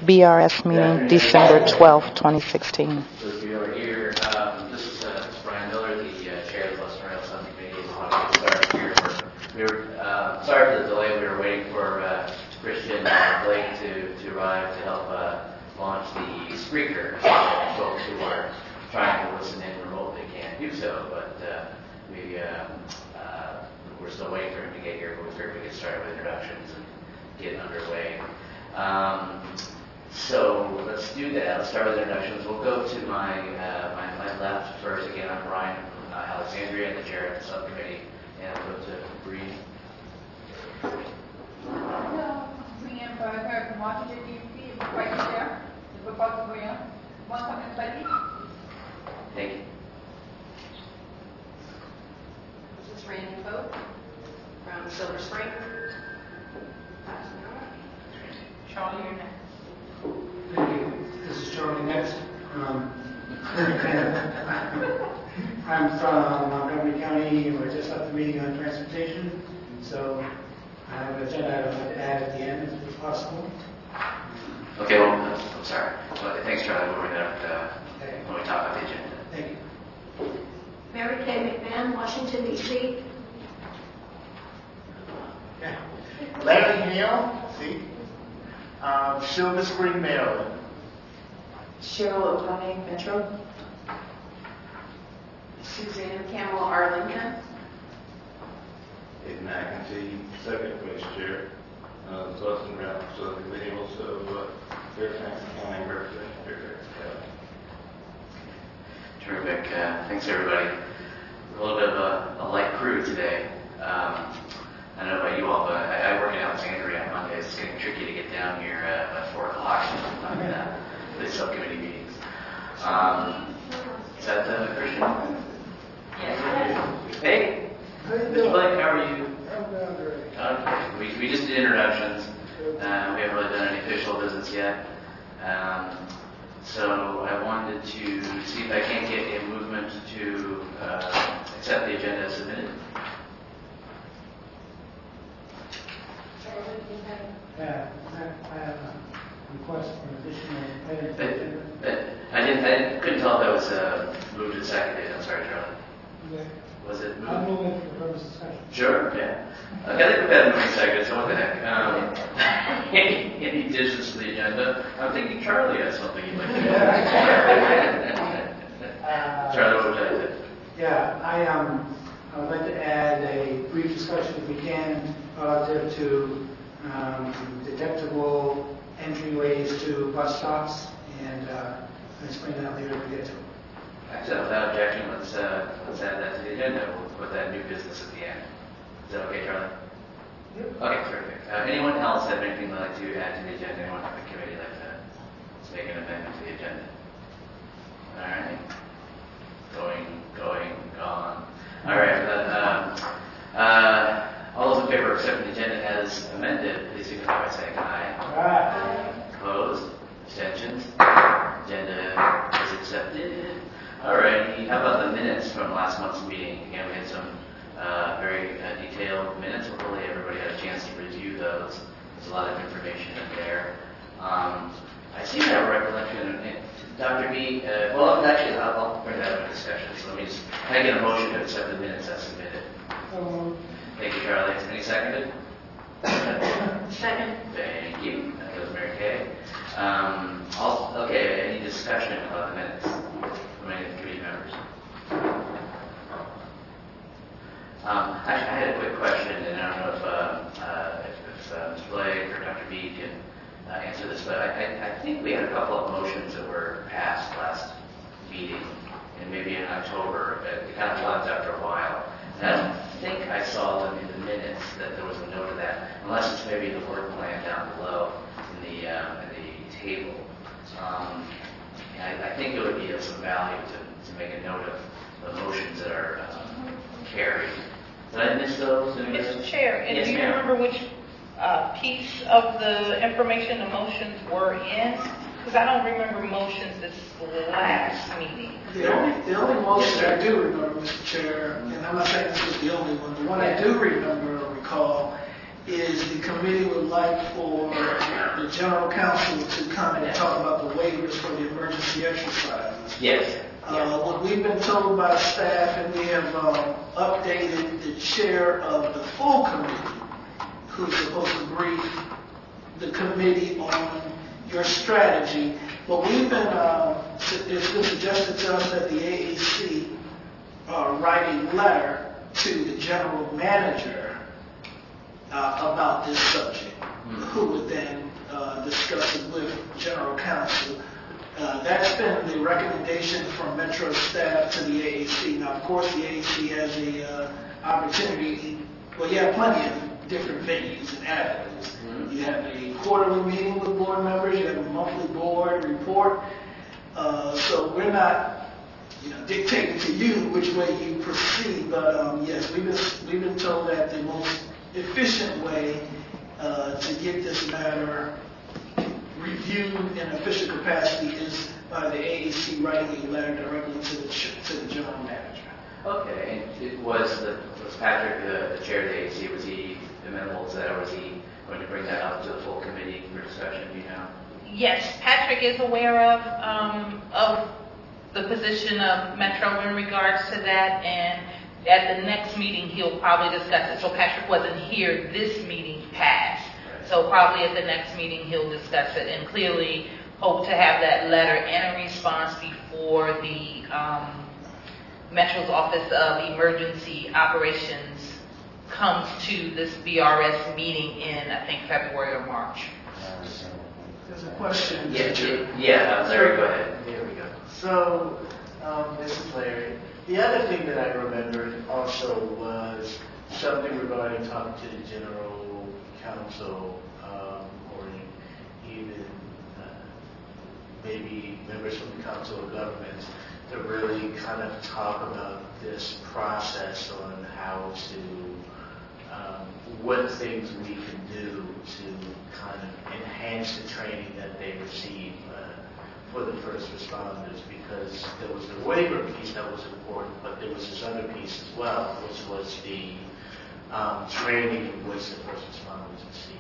BRS meeting December 12, 2016. So if you are here, this is Brian Miller, the chair of the Western Rail Subcommittee. Sorry for the delay. We were waiting for Christian Blake to arrive to help launch the Spreaker. Folks who are trying to listen in remotely can't do so, but we're still waiting for him to get here. But we figured we'd get started with introductions and get underway. So let's do that. Let's start with introductions. We'll go to my left first. Again, I'm Brian from Alexandria, the chair of the subcommittee, and I'll go to Bree. Hello, Brian Berger from Washington, D.C. is right there. The Republican Brian. Want something slightly? Thank you. This is Randy Pope from Silver Spring. Charlie, you're next. Thank you. This is Charlie next. I'm from Montgomery County. We just left the meeting on transportation, so I have an agenda I'd like to add at the end if it's possible. Okay, well, I'm sorry. Well, thanks, Charlie. We'll bring that up when we talk about the agenda. Thank you. Mary Kay McMahon, Washington, D.C. Yeah. Larry Hale, see? Silver Spring, Maryland. Cheryl O'Connor, Metro. Suzanne Campbell, Arlington. Ed McEntee, second vice chair. Dustin Brown, subcommittee, also Fairfax County representing Fairfax County. Terrific. Thanks, everybody. A little bit of a light crew today. I don't know about you all, but I work in Alexandria on Mondays. It's getting tricky to get down here at 4 o'clock on the subcommittee meetings. Is that Christian? Yes. Hey, Mr. Blake, how are you? I'm doing great. Okay. We just did introductions. We haven't really done any official visits yet. So I wanted to see if I can't get a movement to accept the agenda as submitted. Yeah, I have a request for additional items. I couldn't tell if that was moved and seconded. I'm sorry, Charlie. Okay. Was it moved? I'm moving for the purpose of discussion. Sure, yeah. Okay, I think we've had a moving second, so what the heck. Any additions to the agenda? I'm thinking Charlie has something he'd like to add. Charlie, what would you like to say? Yeah, I would like to add a brief discussion, if we can, relative to detectable entryways to bus stops, and I'll explain that later when we get to it. So without objection, let's add that to the agenda. We'll put that new business at the end. Is that okay, Charlie? Yep. Okay, terrific. Anyone else have anything they'd like to add to the agenda? Anyone on the committee like to make an amendment to the agenda? All right. Gone. All right. All those in favor of accepting the agenda as amended, please signify by saying aye. Aye. Opposed? Abstentions? Agenda is accepted. All right. How about the minutes from last month's meeting? Again, we had some very detailed minutes. Hopefully everybody had a chance to review those. There's a lot of information in there. I seem to have a recollection. Dr. B, well, actually, I'll bring that up in discussion. So let me just, can I get a motion to accept the minutes as submitted? Thank you, Charlie. Any seconded? Second. Thank you. That goes Mary Kay. Okay, any discussion about the minutes from any of the committee members? Actually, I had a quick question, and I don't know if Ms. Blake or Dr. B can answer this, but I think we had a couple of motions that were passed last meeting, and maybe in October. It kind of left after a while. And I don't think I saw them in the minutes that there was a note of that, unless it's maybe the work plan down below in the table. I think it would be of some value to make a note of the motions that are carried. Did I miss those? Mr. Chair, and yes, do you ma'am. remember which piece of the information the motions were in? Because I don't remember motions this last meeting. The only motion I do remember, Mr. Chair, and I'm not saying this is the only one, the one I do remember or recall is the committee would like for the the general counsel to come and talk about the waivers for the emergency exercises. Yes. What we've been told by staff, and we have updated the chair of the full committee, who's supposed to brief the committee on your strategy. But we've been, it's been suggested to us that the AAC write a letter to the general manager about this subject, who would then discuss it with general counsel. That's been the recommendation from Metro staff to the AAC. Now, of course, the AAC has the opportunity, well, you have plenty of different venues and avenues. You have a quarterly meeting with board members, you have a monthly board report. So we're not, dictating to you which way you proceed, but yes, we've been told that the most efficient way to get this matter reviewed in official capacity is by the AAC writing a letter directly to the general manager. Okay, and was Patrick the chair of the AAC, was he amenable to that, or was he going to bring that up to the full committee for discussion, Yes, Patrick is aware of the position of Metro in regards to that, and at the next meeting he'll probably discuss it. So Patrick wasn't here this meeting past, so probably at the next meeting he'll discuss it, and clearly hope to have that letter and a response before the Metro's Office of Emergency Operations comes to this BRS meeting in, I think, February or March. There's a question. Larry, go ahead. Here we go. So, this is Larry. The other thing that I remembered also was something regarding talking to the general counsel, or even maybe members from the Council of Governments, to really kind of talk about this process on how to, what things we can do to kind of enhance the training that they receive for the first responders, because there was the waiver piece that was important, but there was this other piece as well, which was the training in which the first responders receive.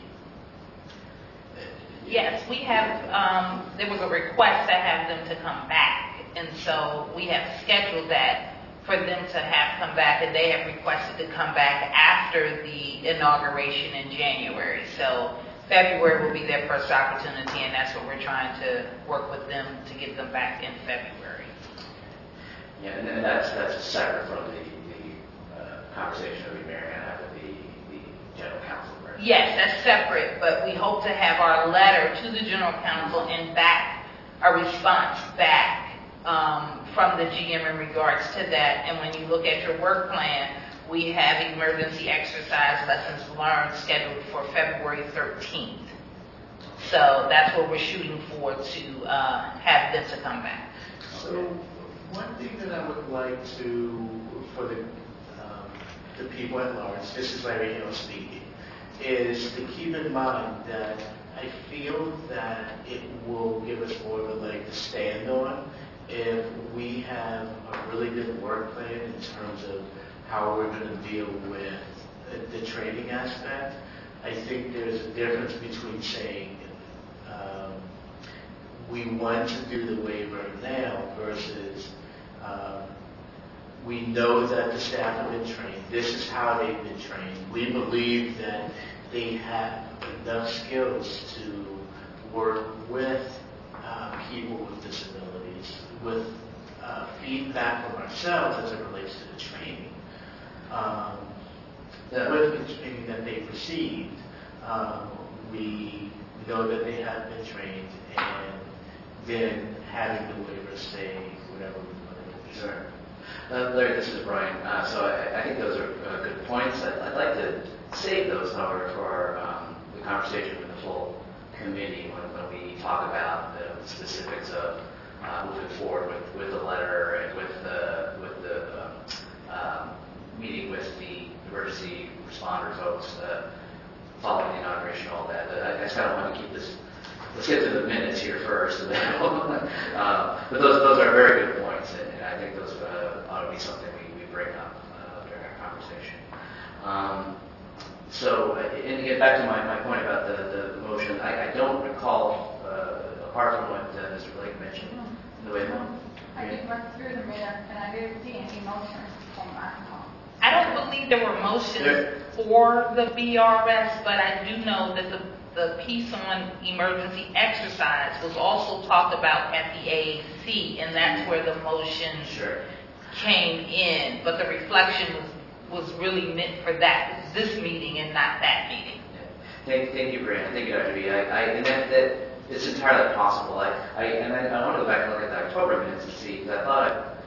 Yes, we have, there was a request to have them to come back, and so we have scheduled that for them to have come back, and they have requested to come back after the inauguration in January. So February will be their first opportunity, and that's what we're trying to work with them to get them back in February. Yeah, and that's separate from the conversation that we may or may not have with the general counsel, right? Yes, that's separate, but we hope to have our letter to the general counsel and back a response back from the GM in regards to that. And when you look at your work plan, we have emergency exercise lessons learned scheduled for February 13th. So that's what we're shooting for, to have them to come back. So one thing that I would like to, for the people at large, this is Larry Hill speaking, is to keep in mind that I feel that it will give us more of a leg to stand on if we have a really good work plan in terms of how we're going to deal with the training aspect. I think there's a difference between saying we want to do the waiver now versus we know that the staff have been trained. This is how they've been trained. We believe that they have enough skills to work with people with disabilities, with feedback from ourselves as it relates to the training. With the training that they've received, we know that they have been trained, and then having the waiver say whatever we want to do. Sure. Larry, this is Brian. So I think those are good points. I'd like to save those, however, for the conversation with the full committee when we talk about the specifics of moving forward with the letter and with the meeting with the emergency responder folks following the inauguration, all that. I just kind of want to keep this. Let's get to the minutes here first. But those are very good points, and I think those ought to be something we bring up during our conversation. So, and to get back to my point about the motion, I don't recall, apart from what Mr. Blake mentioned, the way I did run through the minutes and I didn't see any motions from last month. I don't believe there were motions for the BRS, but I do know that the piece on emergency exercise was also talked about at the AAC, and that's where the motion came in. But the reflection was really meant for this meeting and not that meeting. Thank you, Brianna. Thank you, Dr. B. And that it's entirely possible. I want to go back and look at the October minutes and see, because I thought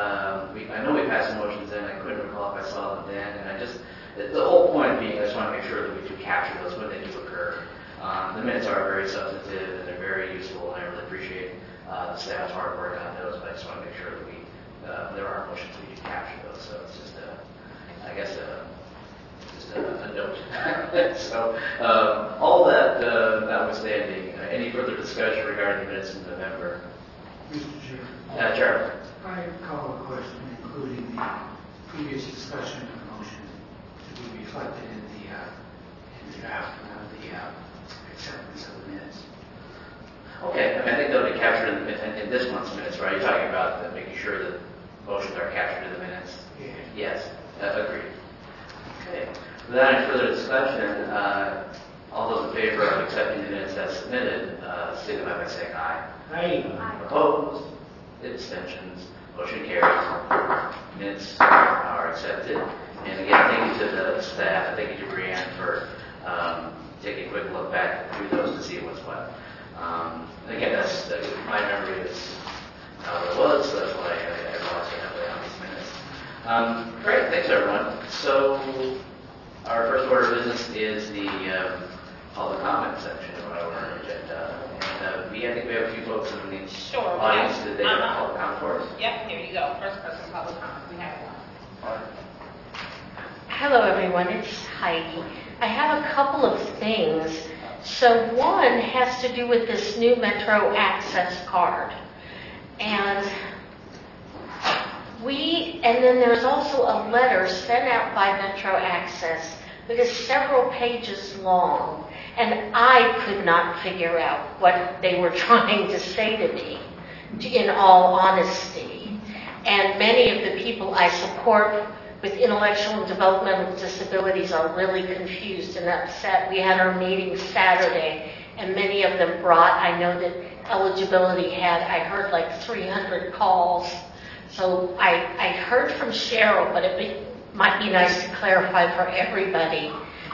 I know we passed some motions then. I couldn't recall if I saw them then, and the whole point being, I just want to make sure that we do capture those when they do occur. The minutes are very substantive and they're very useful, and I really appreciate the staff's hard work on those. But I just want to make sure that there are motions we do capture those. So it's just I guess just a note. So all that notwithstanding, any further discussion regarding the minutes in November? Mr. Chair. Chair. I call a question including the previous discussion of the motion to be reflected in the draft of the acceptance of the minutes. Okay, I think they'll be captured in this month's minutes, right? You're talking about making sure that motions are captured in the minutes? Yeah. Yes, agreed. Okay. Without any further discussion, all those in favor of accepting the minutes as submitted, signify by saying aye. Aye. Opposed? Abstentions? Motion carries. Minutes are accepted. And again, thank you to the staff. Thank you to Brianne for taking a quick look back through those to see what's what. And again, my memory is how it was, so that's why I realized I have on these minutes. Great, thanks everyone. So our first order of business is the public comment section of our agenda. And I think we have a few folks in the audience today that have public comment for us. Yep, here you go. First person public comment. We have one. Hello everyone, it's Heidi. I have a couple of things. So one has to do with this new Metro Access card. And then there's also a letter sent out by Metro Access that is several pages long. And I could not figure out what they were trying to say to me, in all honesty. And many of the people I support with intellectual and developmental disabilities are really confused and upset. We had our meeting Saturday, and many of them brought, I know that eligibility I heard like 300 calls. So I heard from Cheryl, but it might be nice to clarify for everybody.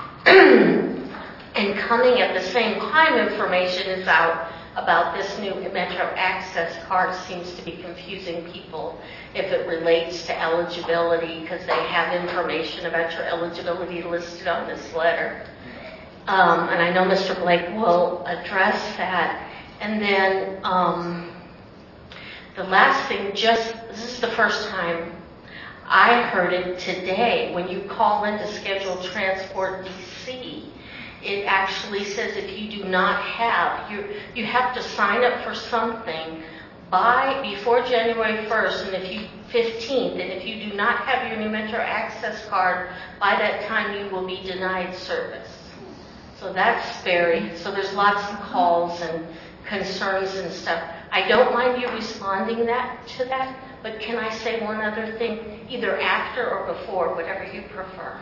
And coming at the same time, information is out about this new Metro Access card. Seems to be confusing people if it relates to eligibility, because they have information about your eligibility listed on this letter. And I know Mr. Blake will address that. And then the last thing, this is the first time I heard it today. When you call in to schedule Transport DC, it actually says if you do not have, you have to sign up for something before January 1st, and 15th, and if you do not have your new Metro Access card by that time, you will be denied service. So so there's lots of calls and concerns and stuff. I don't mind you responding to that, but can I say one other thing, either after or before, whatever you prefer?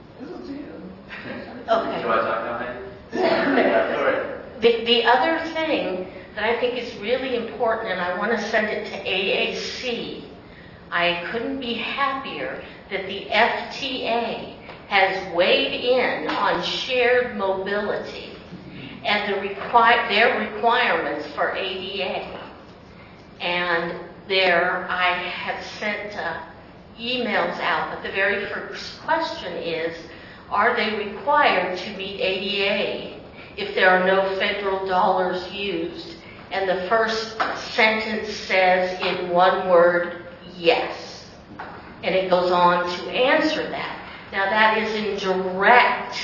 Okay. Do I talk now? The other thing that I think is really important, and I want to send it to AAC, I couldn't be happier that the FTA has weighed in on shared mobility and their requirements for ADA. And I have sent emails out, but the very first question is, are they required to meet ADA if there are no federal dollars used? And the first sentence says in one word, yes. And it goes on to answer that. Now that is in direct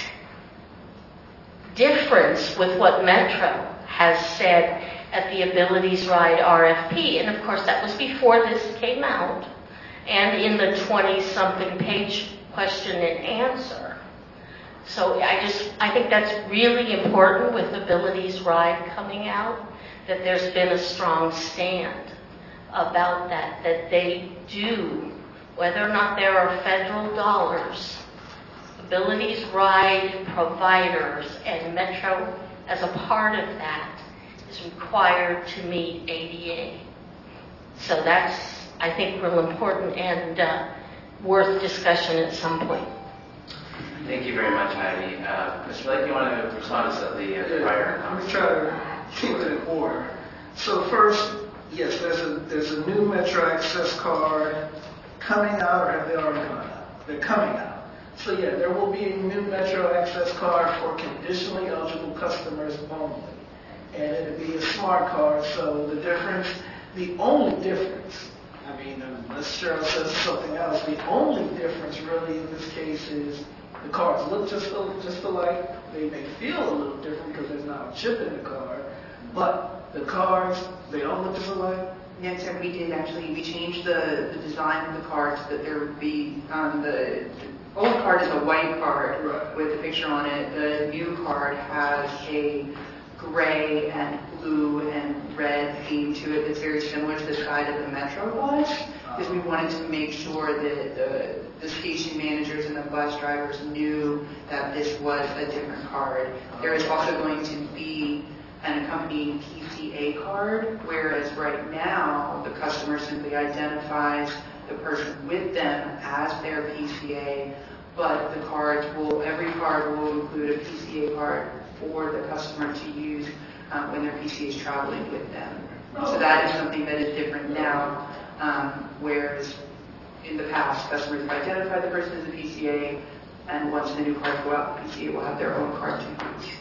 difference with what Metro has said at the Abilities Ride RFP. And of course that was before this came out and in the 20-something page question and answer. So I think that's really important with Abilities Ride coming out, that there's been a strong stand about that they do, whether or not there are federal dollars, Abilities Ride providers and Metro as a part of that is required to meet ADA. So that's, I think, real important and worth discussion at some point. Thank you very much, Heidi. Mr. Blake, you want to respond to the prior Let me comments? try to keep it in order. So first, yes, there's a new Metro Access card coming out, or have they already come out? They're coming out. So yeah, there will be a new Metro Access card for conditionally eligible customers only. And it'll be a smart card, so the only difference, I mean, unless Cheryl says something else, the only difference really in this case is the cards look just alike. They may feel a little different because there's not a chip in the card, but the cards, they all look just alike. Yes, sir, we did actually. We changed the design of the cards that there would be, the old card is a white card with a picture on it. The new card has a gray and blue and red theme to it that's very similar to the side of the Metro was, because we wanted to make sure that the station managers and the bus drivers knew that this was a different card. There is also going to be an accompanying PCA card, whereas right now the customer simply identifies the person with them as their PCA, but the every card will include a PCA card for the customer to use when their PCA is traveling with them. So that is something that is different now, whereas in the past, customers have identified the person as a PCA, and once the new cards go out, the PCA will have their own card to use.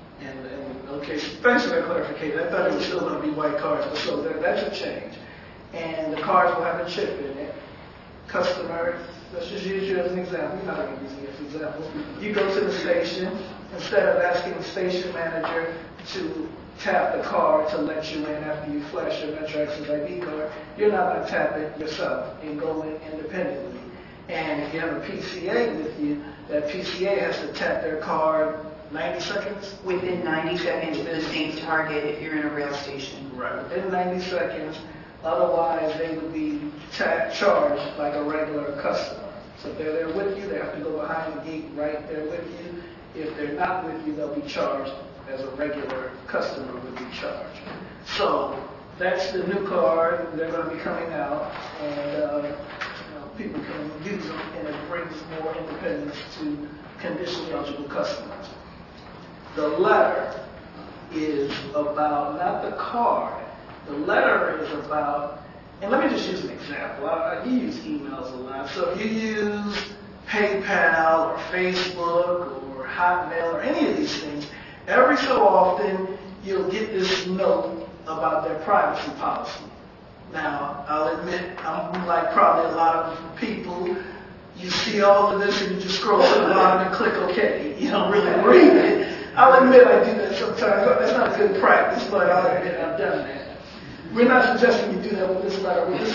Okay, so thanks for that clarification. I thought it was still going to be white cards, but so that's a change. And the cards will have a chip in it. Customer, let's just use you as an example. You're not going to use me as an example. You go to the station, instead of asking the station manager to tap the card to let you in after you flash your Metro Access ID card, you're not going to tap it yourself and go in independently. And if you have a PCA with you, that PCA has to tap their card 90 seconds? Within 90 seconds for the same target if you're in a rail station. Right, within 90 seconds. Otherwise, they would be charged like a regular customer. So if they're there with you, they have to go behind the gate right there with you. If they're not with you, they'll be charged as a regular customer would be charged. So that's the new card. They're going to be coming out, and people can use them, and it brings more independence to conditionally eligible customers. The letter is about, not the card, the letter is about, and let me just use an example. You use emails a lot. So if you use PayPal or Facebook or Hotmail or any of these things, every so often you'll get this note about their privacy policy. Now, I'll admit, I'm like probably a lot of people. You see all of this and you just scroll to the bottom and click OK. You don't really read it. I'll admit I do that sometimes. That's not good practice, but I'll admit I've done that. We're not suggesting you do that with this letter. What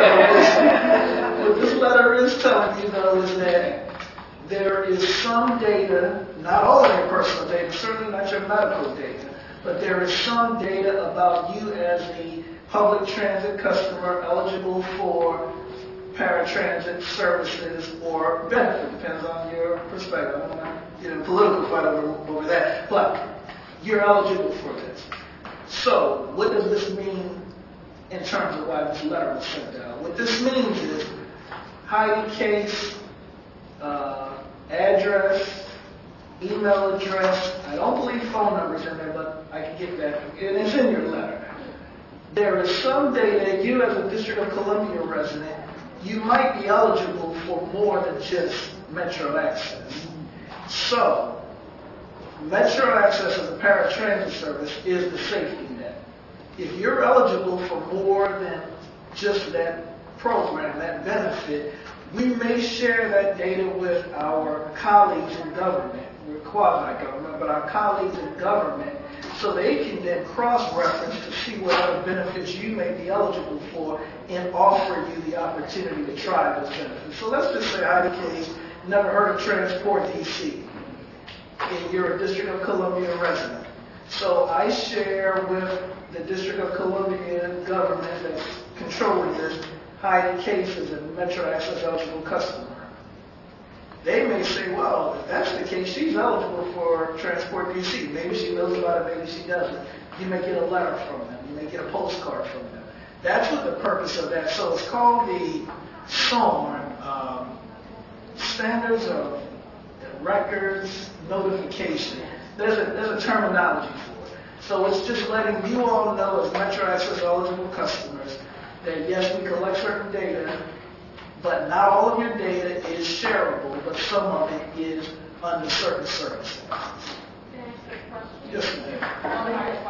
this letter is telling you, though, is that there is some data, not all of your personal data, certainly not your medical data, but there is some data about you as a public transit customer eligible for paratransit services or benefit, depends on your perspective. I'm not getting a political fight over that, but you're eligible for this. So what does this mean in terms of why this letter was sent out? What this means is Heidi case, address, email address. I don't believe phone numbers in there, but I can get that. And it's in your letter. There is some data, you as a District of Columbia resident, you might be eligible for more than just Metro Access. So, Metro Access as a paratransit service is the safety net. If you're eligible for more than just that program, that benefit, we may share that data with our colleagues in government. We're quasi-government, but our colleagues in government, so they can then cross-reference to see what other benefits you may be eligible for and offer you the opportunity to try those benefits. So let's just say Heidi case, never heard of Transport DC. and you're a District of Columbia resident. So I share with the District of Columbia government that's controlling this hiding cases and Metro Access eligible customer. They may say, well, if that's the case, she's eligible for Transport DC. Maybe she knows about it, maybe she doesn't. You may get a letter from them. You may get a postcard from them. That's what the purpose of that. So it's called the SORN, Standards of Records Notification. There's a terminology for it. So it's just letting you all know as Metro Access eligible customers that yes, we collect certain data, but not all of your data is shareable, but some of it is under certain circumstances. Can I ask a question? Yes, ma'am.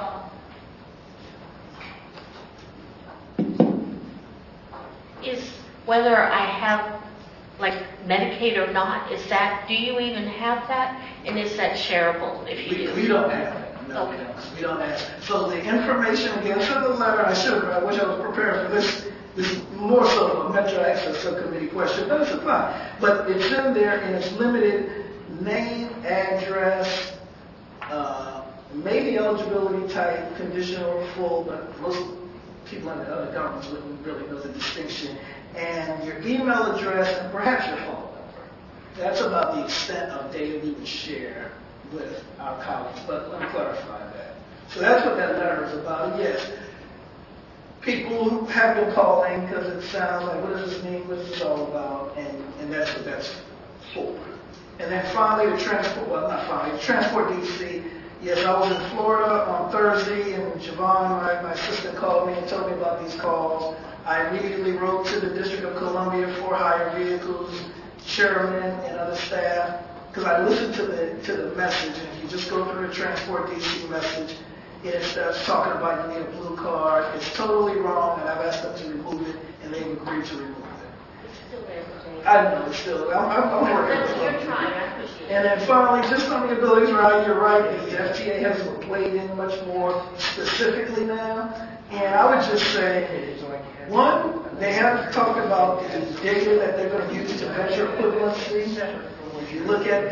Is whether I have like Medicaid or not, is that, do you even have that? And is that shareable if you do? We don't have that. No, Okay. we don't have that. So the information, again, so the letter, I wish I was prepared for this. This is more so a Metro Access Subcommittee question, but it's fine. But it's in there and it's limited name, address, maybe eligibility type, conditional or full, but most people in the other governments wouldn't really know the distinction, and your email address and perhaps your phone number. That's about the extent of data we would share with our colleagues, but let me clarify that. So that's what that letter is about. Yes, people have been calling because it sounds like, what does this mean, what is this all about, and that's what that's for. And then finally, the Transport DC. Yes, I was in Florida on Thursday, and Javon, my assistant, called me and told me about these calls. I immediately wrote to the District of Columbia for hire vehicles, chairman, and other staff, because I listened to the message, and if you just go through the Transport DC message, it starts talking about you need a blue card. It's totally wrong, and I've asked them to remove it, and they've agreed to remove it. It's still there, Jane. I know, it's still, I'm working with You're them. trying, I appreciate it. And then finally, just on the abilities, right, you're right, the FTA has weighed in much more specifically now. And I would just say, one, they have talked about the data that they're going to use to measure equivalency. If you look at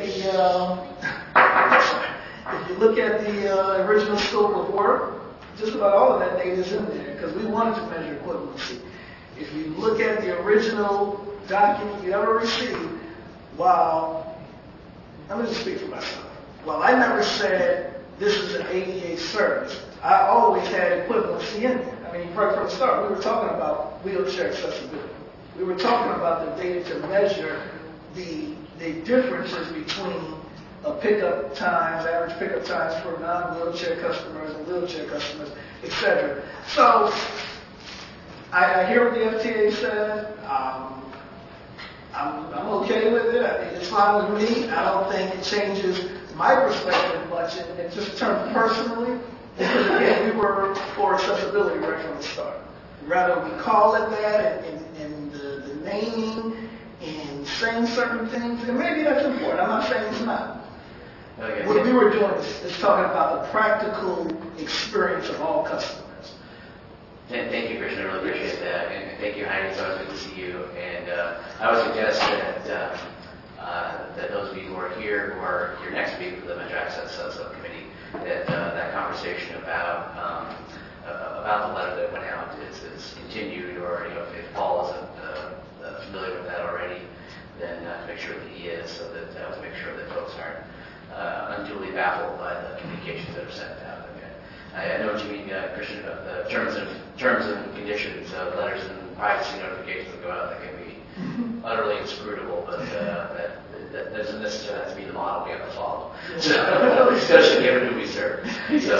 the original scope of work, just about all of that data is in there because we wanted to measure equivalency. If you look at the original document you ever received, let me just speak for myself. While I never said this is an ADA service, I always had equivalency in there. I mean, right from the start, we were talking about wheelchair accessibility. We were talking about the data to measure the differences between pickup times, average pickup times for non-wheelchair customers and wheelchair customers, etc. So I hear what the FTA said. I'm okay with it. I think it's fine with me. I don't think it changes my perspective much. It just turned personally, because again, we were for accessibility right from the start. Rather we call it that and the naming and saying certain things, and maybe that's important. I'm not saying it's not. Okay. What we were doing is talking about the practical experience of all customers. Thank you, Christian. I really appreciate that. And thank you, Heidi. It's always good to see you. And I would suggest that those of you who are here, who are here next week for the Metro Access Subcommittee, that conversation about the letter that went out is continued, or if Paul isn't familiar with that already, then make sure that he is, so that to make sure that folks aren't unduly baffled by the communications that are sent out. I know what you mean, Christian, about the terms and conditions of letters and privacy notifications that go out that can be utterly inscrutable, but that doesn't necessarily have to be the model we have to follow. So, especially given who we serve. So,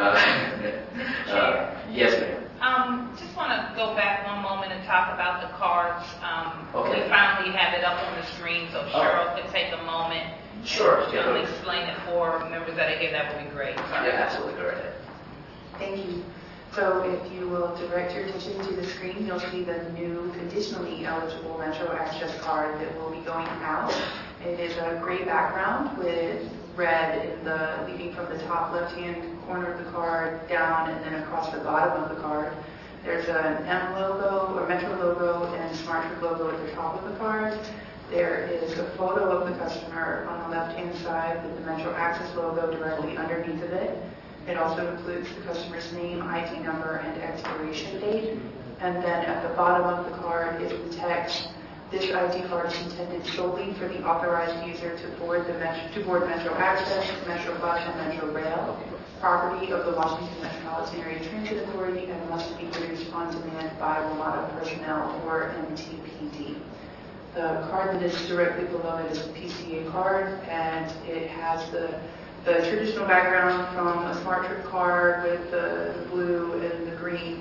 yes, ma'am. Just want to go back one moment and talk about the cards. Okay. We finally have it up on the screen, so Cheryl could take a moment. Sure. And explain it for members that are here. That would be great. Sorry. Yeah, absolutely. Go right ahead. Thank you. So if you will direct your attention to the screen, you'll see the new conditionally eligible Metro Access card that will be going out. It is a gray background with red leading from the top left-hand corner of the card down and then across the bottom of the card. There's an M logo or Metro logo and SmartTrip logo at the top of the card. There is a photo of the customer on the left-hand side with the Metro Access logo directly underneath of it. It also includes the customer's name, ID number, and expiration date. And then at the bottom of the card is the text, "This ID card is intended solely for the authorized user to board Metro Access, Metro Bus, and Metro Rail, property of the Washington Metropolitan Area Transit Authority, and must be produced on demand by WMATA personnel or MTPD." The card that is directly below it is a PCA card, and it has the traditional background from a Smart Trip card with the blue and the green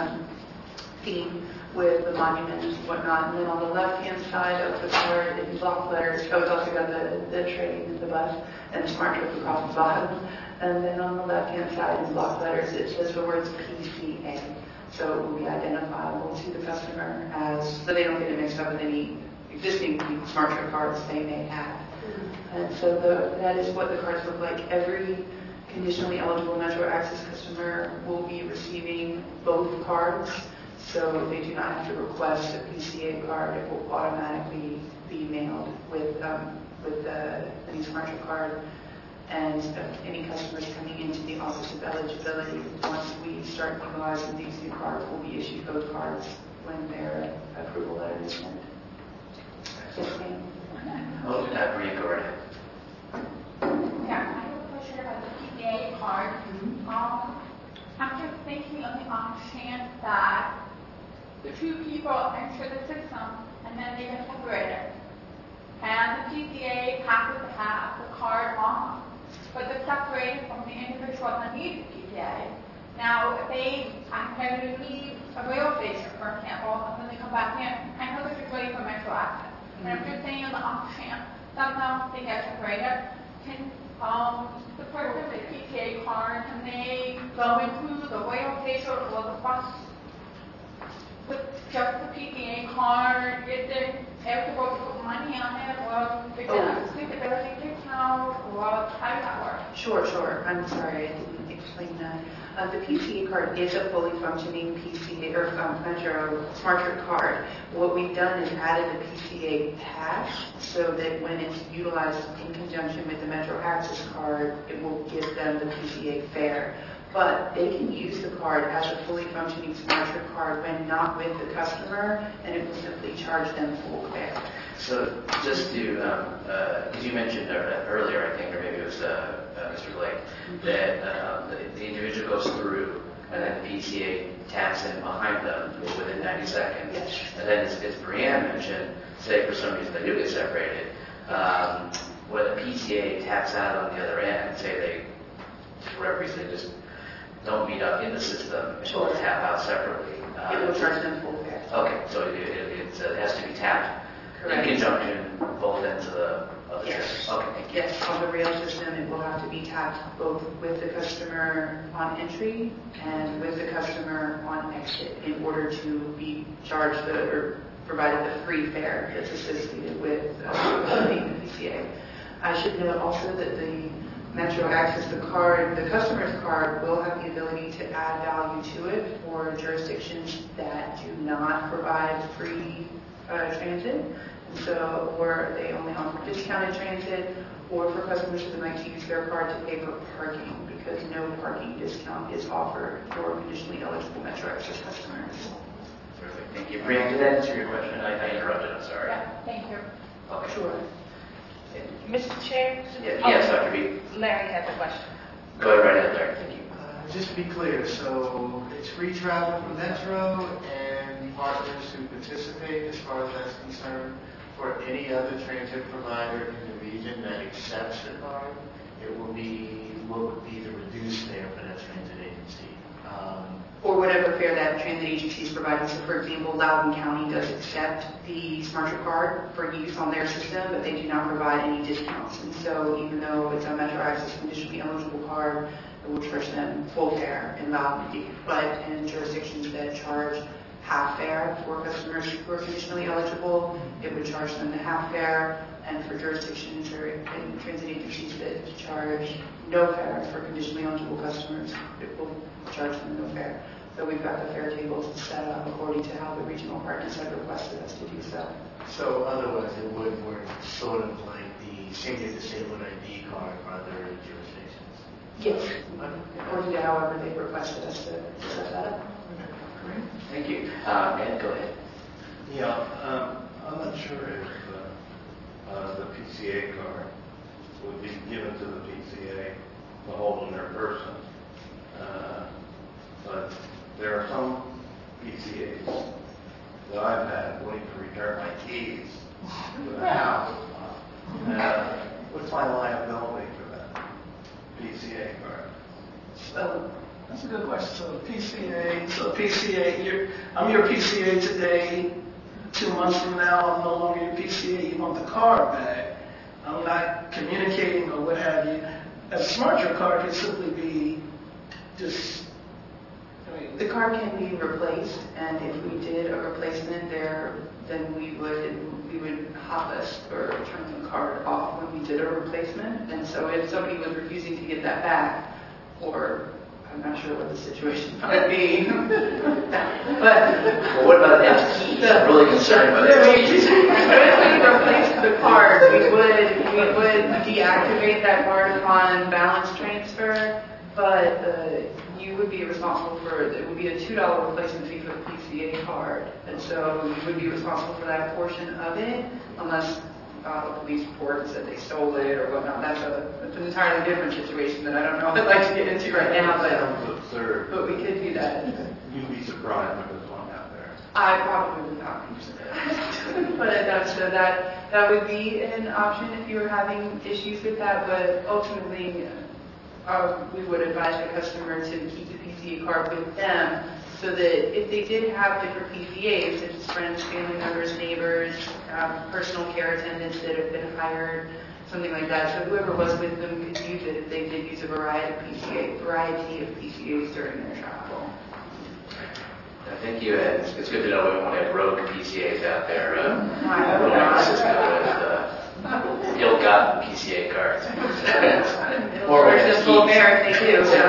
theme with the monuments and whatnot. And then on the left-hand side of the card in block letters, it's also got the train and the bus and Smart Trip across the bottom. And then on the left-hand side in block letters, it says the words PCA. So it will be identifiable to the customer so they don't get it mixed up with any existing Smart Trip cards they may have. And so that is what the cards look like. Every conditionally eligible Metro Access customer will be receiving both cards. So they do not have to request a PCA card. It will automatically be mailed with the Smart Trip card. And any customers coming into the Office of Eligibility, once we start utilizing these new cards, will be issued both cards when their approval letter is sent. Yes, ma'am. Oh, Maria, go right ahead. Yeah, I have a question about the PCA card. I'm just thinking on the off chance that the two people enter the system and then they get separated. And the PCA happens to have the card on, but they're separated from the individual that needs the PCA. Now, if they accidentally leave a rail station, for example, and then they come back in, I know they're just waiting for Metro Access. And I'm just saying on the off chance, somehow they get separated, can the person with the PCA card, can they go into the rail station or the bus with just the PCA card? Is they have to go put money on it, or they get a disability discount, or how does that work? Sure. I'm sorry, I didn't explain that. The PCA card is a fully functioning PCA or Metro Smart Trip card. What we've done is added a PCA pass so that when it's utilized in conjunction with the Metro Access card, it will give them the PCA fare. But they can use the card as a fully functioning Smart Trip card when not with the customer, and it will simply charge them full fare. So just to, because you mentioned earlier, I think, or maybe it was Mr. Blake, that the individual goes through and then the PCA taps in behind them within 90 seconds. Yes. And then as Brianne mentioned, say for some reason they do get separated, when the PCA taps out on the other end, say they, for whatever reason, they just don't meet up in the system, it will tap out separately. It will charge them full fare. Okay, so it has to be tapped. Correct. In conjunction, both ends of the Yes. trip. Okay, thank you. Yes, on the rail system, it will have to be tapped both with the customer on entry and with the customer on exit in order to be charged or provided the free fare that's associated with paying the PCA. I should note also that the Metro Access, the customer's card will have the ability to add value to it for jurisdictions that do not provide free transit. So, or they only offer discounted transit, or for customers who would like to use their card to pay for parking, because no parking discount is offered for conditionally eligible Metro Access customers. Perfect, thank you. Brianne, did that answer your question? I interrupted, I'm sorry. Yeah, thank you. Okay. Sure. Mr. Chair? Yes, Dr. B. Larry has a question. Go ahead, right ahead, Larry. Thank you. Just to be clear, so it's free travel for Metro and partners who participate, as far as that's concerned, for any other transit provider in the region that accepts the card, it will be what would be the reduced fare for that transit agency. Or whatever fare that transit agency is providing. So, for example, Loudoun County does accept the Smart Trip card for use on their system, but they do not provide any discounts. And so, even though it's a Metro Access conditionally eligible card, it will charge them full fare in Loudoun. But in jurisdictions that charge half fare for customers who are conditionally eligible, it would charge them the half fare. And for jurisdictions or transit agencies that charge no fare for conditionally eligible customers, it will charge them no fare. So we've got the fare tables set up according to how the regional partners have requested us to do so. So otherwise, it would work sort of like the senior disabled ID card for other jurisdictions. Yes. Or do however they requested us to set that up. Great. Thank you. Ed, go ahead. Yeah, I'm not sure if the PCA card would be given to the PCA to hold in their person. But there are some PCAs that I've had waiting to return my keys to the house. What's my liability for that PCA card? So that's a good question. So PCA, I'm your PCA today. 2 months from now, I'm no longer your PCA. You want the card back. I'm not communicating or what have you. A SmartTrip card can simply be just. The card can be replaced, and if we did a replacement there, then we would hop us or turn the card off when we did a replacement. And so if somebody was refusing to get that back, or I'm not sure what the situation might be, but Well, what about the empty keys? I'm really concerned about if empty keys. we replaced the card, we would deactivate that card upon balance transfer, but you would be responsible for it. Would be a $2 replacement fee for the PCA card, and so you would be responsible for that portion of it, unless a police report said they stole it or whatnot. That's an entirely different situation that I don't know I'd like to get into right now, Sounds absurd. but we could do that. You'd be surprised if there's one out there. I probably would not be surprised. But that would be an option if you were having issues with that, but ultimately we would advise the customer to keep the PCA card with them so that if they did have different PCAs, such as friends, family members, neighbors, personal care attendants that have been hired, something like that, so whoever was with them could use it if they did use a variety of PCAs during their travel. Thank you, Ed. It's good to know we won't have rogue PCAs out there. I hope not. Ill-gotten PCA cards. Or just full merit they do, so.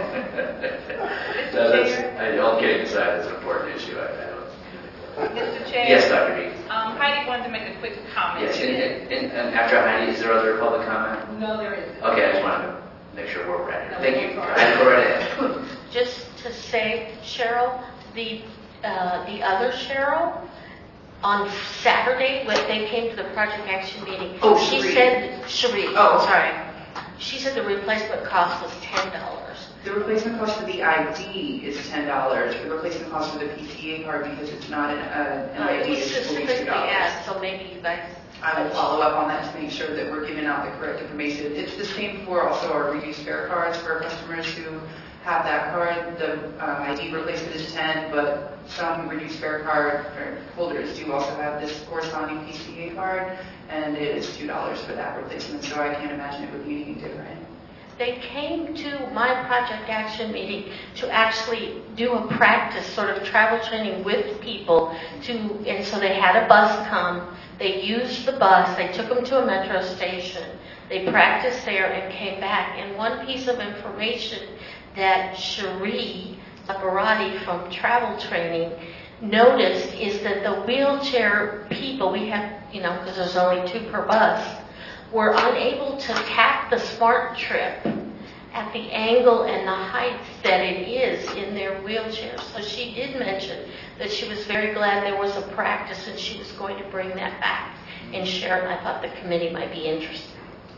All kidding aside, it's an important issue. I don't. Mr. Chair? Yes, Dr. B. Heidi wanted to make a quick comment. Yes, and after Heidi, is there other public comment? No, there isn't. Okay, I just wanted to make sure we're ready. Thank you. Heidi, go right ahead. Just to say, Cheryl, the other Cheryl, on Saturday, when they came to the Project Action meeting, she said, Cherie, sorry. She said the replacement cost was $10. The replacement cost for the ID is $10. The replacement cost for the PCA card, because it's not an ID, It was is fully specifically $2. asked, so maybe you guys. I will follow up on that to make sure that we're giving out the correct information. It's the same for also our reduced fare cards for customers who have that card. The ID replacement is $10, but some reduced fare card holders do also have this corresponding PCA card, and it is $2 for that replacement, so I can't imagine it would be any different. They came to my Project Action meeting to actually do a practice, sort of travel training with people, and so they had a bus come, they used the bus, they took them to a metro station, they practiced there and came back, and one piece of information that Cherie Barati from Travel Training noticed is that the wheelchair people, we have, because there's only 2 per bus, were unable to tap the SmartTrip at the angle and the height that it is in their wheelchairs. So she did mention that she was very glad there was a practice and she was going to bring that back and share it. I thought the committee might be interested.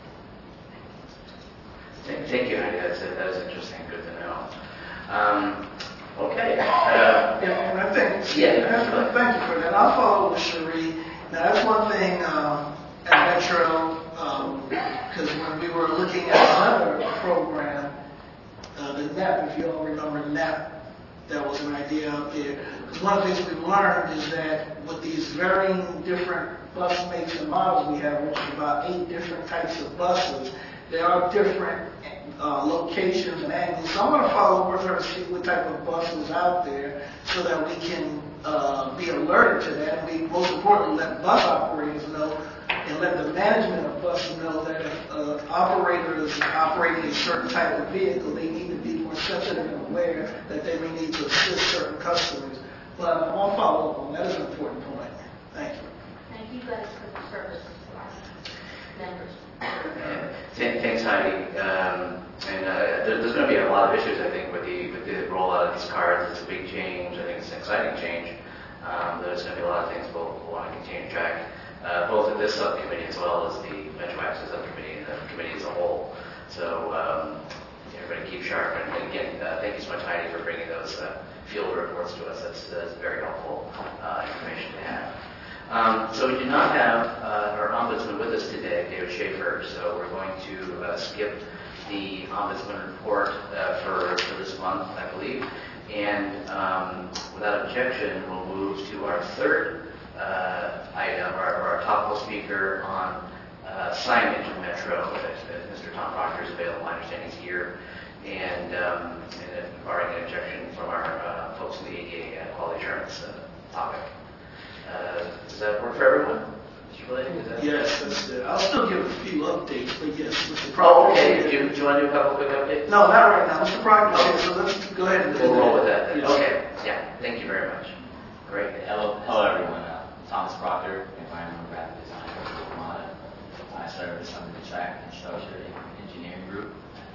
Thank you, Heidi. That is interesting. Good to know. Okay. And I think, thank you for that. I'll follow with Cherie. Now, that's one thing at Metro, because when we were looking at another program, the NAP, if you all remember NAP, that was an idea out there. Because one of the things we learned is that with these varying different bus makes and models we have, which is about 8 different types of buses, there are different locations and angles. So I'm going to follow with her to see what type of bus is out there so that we can be alerted to that. And we, most importantly, let bus operators know and let the management of buses know that if operator is operating a certain type of vehicle, they need to be more sensitive and aware that they may need to assist certain customers. But I'll follow up on that. That is an important point. Thank you. Thank you. lot of issues, I think, with the rollout of these cards. It's a big change. I think it's an exciting change. There's going to be a lot of things we'll want to continue to track, both at this subcommittee as well as the Metro Access Subcommittee and the committee as a whole. So everybody keep sharp. And again, thank you so much, Heidi, for bringing those field reports to us. That's very helpful information to have. So we do not have our ombudsman with us today, David Schaefer. So we're going to skip the ombudsman report for this month, I believe. And without objection, we'll move to our third item, our topical speaker on signage in Metro. Mr. Tom Proctor is available. I understand he's here. And barring an objection from our folks in the ADA quality assurance topic. Does that work for everyone? Yes, that's it. I'll still give a few updates, but yes, Mr. Oh, Proctor. okay. Do you want to do a couple quick updates? No, not right now. Mr. Proctor, so let's go ahead and do We'll that. roll with that then. Yes. Okay. Yeah. Thank you very much. Great. Hello everyone. Thomas Proctor, Environmental Graphic Designer with Armada. I serve as under the track and structure engineering group.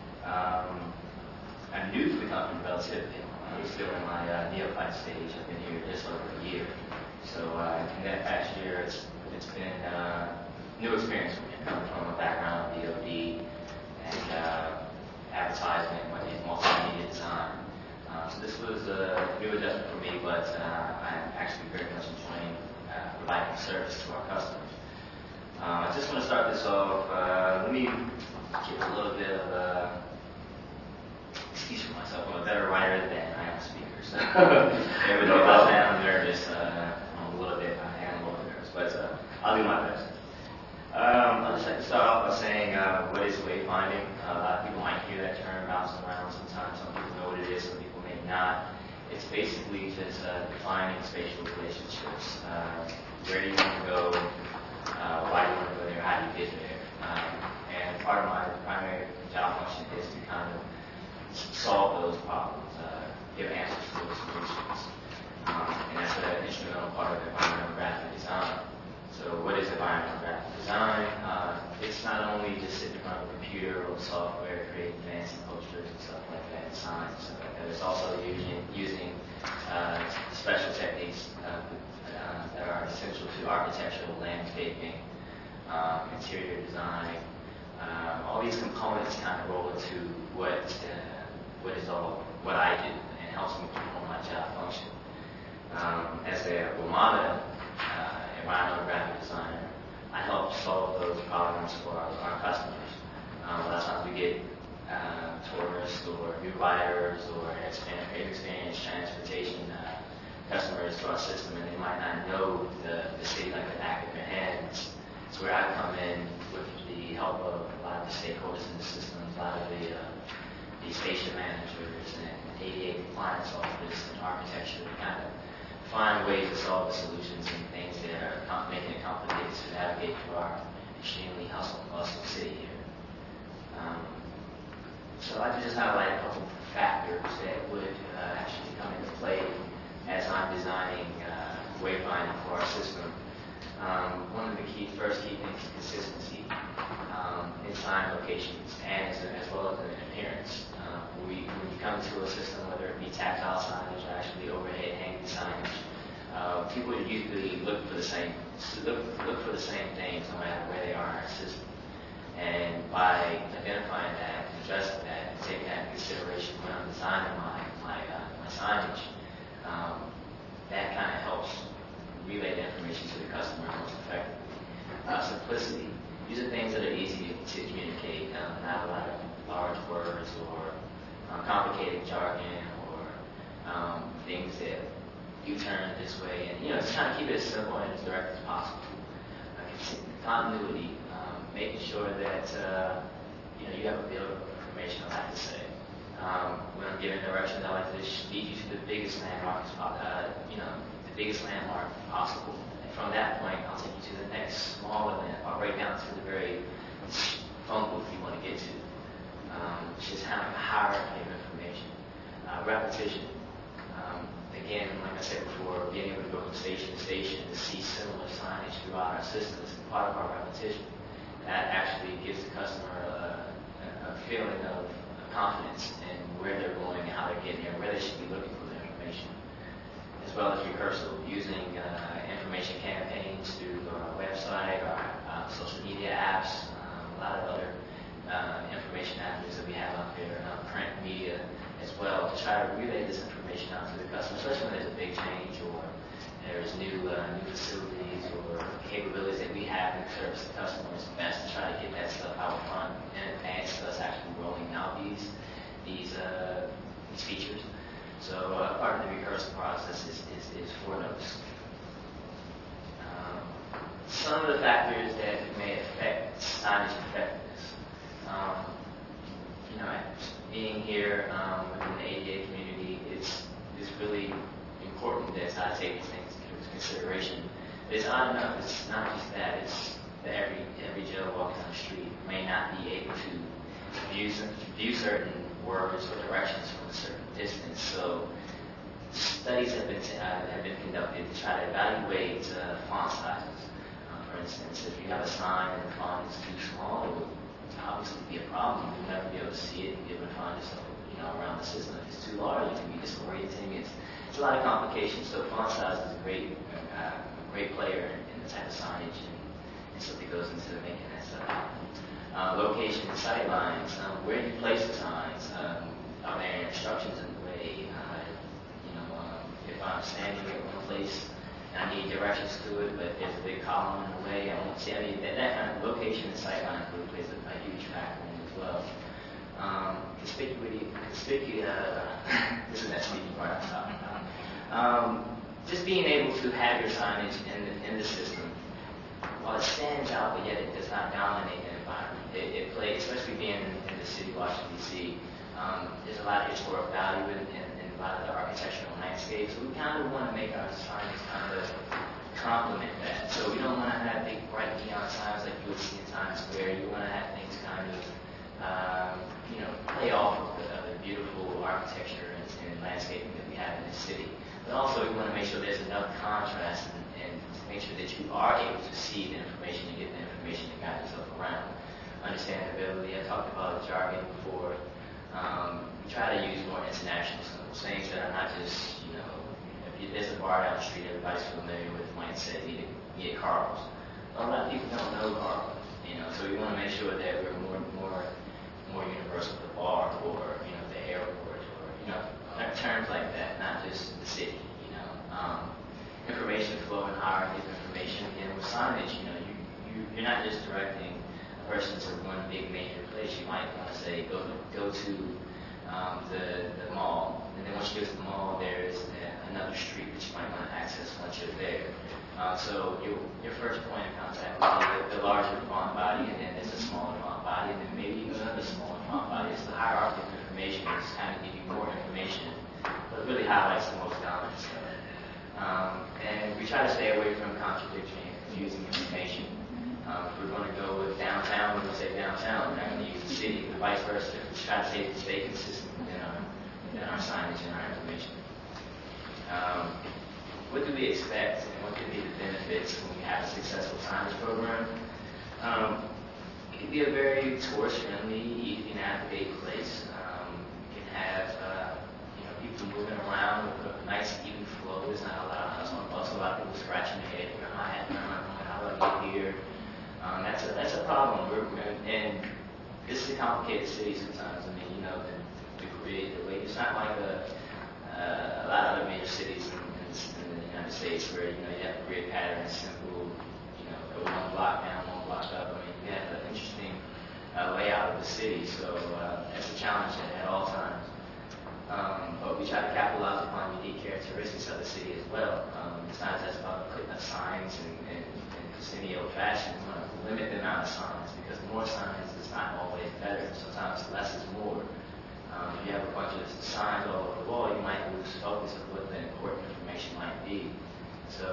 I'm new to the company relatively. I'm still in my neophyte stage. I've been here just over a year. So in that past year, it's been a new experience for me, coming from a background of DOD and advertising and multimedia design. So this was a new adjustment for me, but I'm actually very much enjoying providing service to our customers. I just want to start this off. Let me give a little bit of excuse for myself. I'm a better writer than I am a speaker, so every day I'm nervous. I'm a little bit, I am a little nervous, but I'll do my best. I'll just like to start off by saying what is wayfinding. A lot of people might hear that term bouncing around sometimes. Some people know what it is, some people may not. It's basically just defining spatial relationships. Where do you want to go? Why do you want to go there? How do you get there? And part of my primary job function is to kind of solve those problems, give answers to those solutions. And that's an instrumental part of environmental graphic design. So what is environmental graphic design? It's not only just sitting in front of a computer or software creating fancy posters and stuff like that, signs and stuff like that. It's also using special techniques that are essential to architectural, landscaping, interior design. All these components kind of roll into what I do and helps me perform my job function. As a WMATA environmental graphic designer, I help solve those problems for our customers. A lot of times we get tourists or new riders or experienced transportation customers to our system, and they might not know the city like the back of their hands. It's where I come in with the help of a lot of the stakeholders in the system, a lot of the station managers and ADA compliance officers and architecture to kind of find ways to solve the solutions and things that are making it complicated to navigate through our extremely hustle city here. So I just highlight a couple factors that would actually come into play as I'm designing wayfinding for our system. One of the first key things is consistency in sign locations and as well as in appearance. When you come to a system, whether it be tactile signage or actually overhead hanging signage, people usually look for the same things no matter where they are in our system. And by identifying that, addressing that, and taking that into consideration when I'm designing my signage, that kind of helps relay the information to the customer most effectively. Simplicity. These are things that are easy to communicate, not a lot of large words or complicated jargon or things that you turn this way, and just trying to keep it as simple and as direct as possible. Continuity, making sure that you have a build of information. I like to say when I'm giving directions, I like to lead you to the biggest landmark, the biggest landmark possible. And from that point, I'll take you to the next smaller landmark, right down to the very phone booth you want to get to. It's just kind of a hierarchy of information. Repetition. Again, like I said before, being able to go from station to station to see similar signage throughout our system is part of our repetition. That actually gives the customer a feeling of confidence in where they're going and how they're getting there, where they should be looking for their information, as well as rehearsal, using information campaigns through our website, our social media apps, a lot of other information avenues that we have out there, print media as well, to try to relay this information out to the customer, especially when there's a big change or there's new facilities or capabilities that we have in service to customers. Best to try to get that stuff out front in advance of us actually rolling out these features. So part of the rehearsal process is for those. Some of the factors that may affect signage effectiveness. Being here within the ADA community, it's really important that I take these things into consideration. But it's odd enough, it's not just that, it's that every Joe walking down the street may not be able to view certain words or directions from a certain distance. So studies have been conducted to try to evaluate font sizes. For instance, if you have a sign and the font is too small, it would obviously be a problem. You'll never be able to see it. You'll be able to find yourself around the system. If it's too large, it can be disorienting. It's a lot of complications. So font size is a great player in the type of signage and something goes into making that stuff happen. Location and sight lines. Where do you place the signs? Are there instructions in the way? If I'm standing at one place and I need directions to it, but there's a big column in the way, I won't see. That kind of location and sight line really plays a huge factor in as well. This is that speaking part I'm talking about. Just being able to have your signage in the system, while it stands out, but yet it does not dominate the environment. It plays, especially being in the city of Washington, D.C., there's a lot of historic value in a lot of the architectural landscapes. So we kind of want to make our signs kind of complement that. So we don't want to have big, bright neon signs like you would see in Times Square. You want to have things kind of play off of the beautiful architecture and landscaping that we have in the city. But also, we want to make sure there's enough contrast and make sure that you are able to see the information and get the information to guide yourself around. Understandability, I talked about jargon before. We try to use more international symbols, things that are not just, if there's a bar down the street everybody's familiar with, might say, get Carl's. A lot of people don't know Carl's, so we want to make sure that we're more universal, the bar or the airport or terms like that, not just the city. Information flow and hierarchy of information. And with signage, you're not just directing a person to one big major place. You might want to say go to the mall, and then once you get to the mall, there's another street that you might want to access once you're there. So your first point of contact will be the larger font body, and then there's a smaller font body, and then maybe even another smaller font body. It's the hierarchy of information. It's kind of give you more information, but it really highlights the most dominant stuff. And we try to stay away from contradictory and confusing information. If we're going to go with downtown, we're going to say downtown. We're not going to use the city, and vice versa. We try to stay consistent in our signage and our information. What do we expect, and what could be the benefits when we have a successful signage program? It can be a very tourist-friendly, easy-to-navigate place. You can have people moving around with a nice, even flow. There's not a lot of hustle and bustle. A lot of people scratching their head. Where am I at? How do I get here? That's a problem. And this is a complicated city sometimes. The way it's not like a lot of other major cities in the United States where you have a grid pattern, simple, go one block down, one block up. You have an interesting layout of the city. So that's a challenge at all times. But we try to capitalize upon unique characteristics of the city as well. It's not just about putting up signs and Decennial fashion. We want to limit the amount of signs because more signs is not always better. Sometimes less is more. If you have a bunch of signs all over the wall, you might lose focus of what the important information might be. So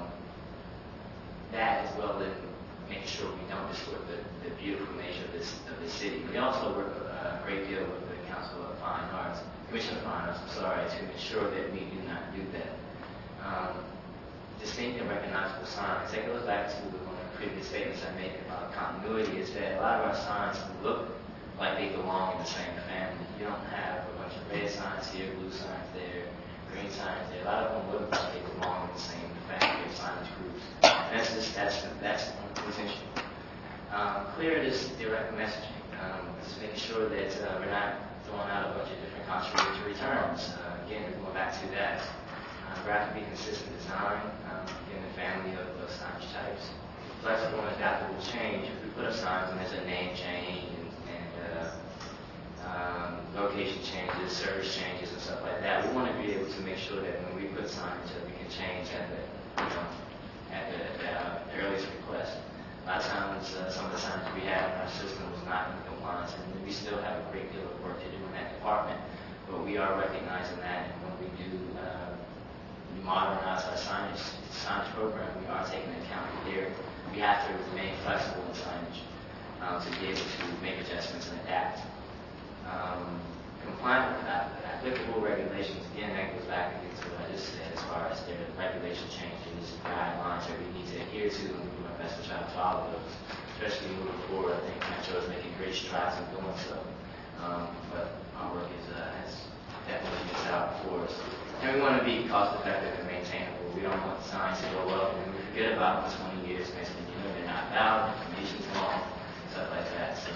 that as well as making sure we don't distort the beautiful nature of the city. We also work a great deal with the Council of Fine Arts, Commission of Fine Arts, to ensure that we do not do that. Distinct and recognizable signs. That goes back to one of the previous statements I made about continuity, is that a lot of our signs look like they belong in the same family. You don't have a bunch of red signs here, blue signs there, green signs there. A lot of them look like they belong in the same family of signage groups. And that's intentional. Clear this direct messaging. Just making sure that we're not throwing out a bunch of different contradictory terms. Again, going back to that. Graphically consistent design, in the family of signage types. Flexible and adaptable change. If we put up signs and there's a name change and location changes, service changes, and stuff like that, we want to be able to make sure that when we put signage that we can change at the earliest request. A lot of times, some of the signage we have in our system was not in compliance, and we still have a great deal of work to do in that department. But we are recognizing that, and when we do modernize our signage program, we are taking into account here. We have to remain flexible in signage to be able to make adjustments and adapt. Compliant with applicable regulations, again, that goes back against what I just said as far as their regulation changes, guidelines that we need to adhere to, and we do our best to try to follow those, especially moving forward. I think Metro is making great strides in doing so, but our work has definitely missed out for us. And we want to be cost-effective and maintainable. We don't want signs to go up and we forget about them in 20 years. Next thing you know, they're not valid, information's wrong, stuff like that. So,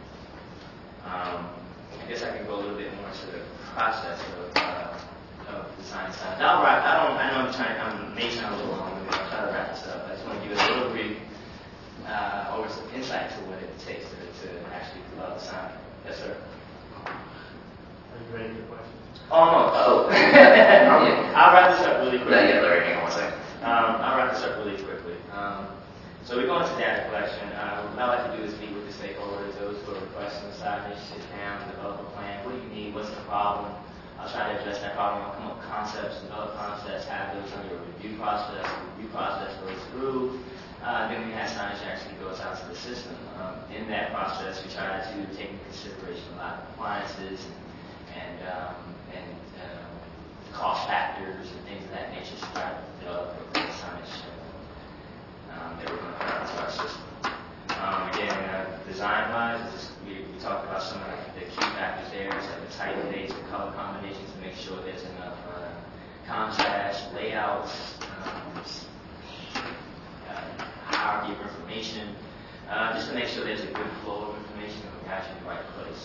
I guess I can go a little bit more into the process of design signs. I know I may sound a little long, but I'll try to wrap this up. I just want to give a little brief over some insight to what it takes to actually develop a sign. Yes, sir. Are you ready for questions? Oh. I'll wrap this up really quickly. Yeah, Larry, hang on one second. I'll wrap this up really quickly. So we go into data collection. What I like to do is meet with the stakeholders, those who are requesting the signage, sit down, develop a plan. What do you need? What's the problem? I'll try to address that problem. I'll come up with concepts, develop concepts, have those under a review process. The review process goes through. Then we have signage that actually goes out to the system. In that process, we try to take into consideration a lot of compliances and cost factors and things of that nature to try to develop a signage that we're going to put into our system. Again, design-wise, we talked about some of the key factors there, like the type dates, the color combinations, to make sure there's enough contrast, layouts, hierarchy of information, just to make sure there's a good flow of information and we're actually in the right place.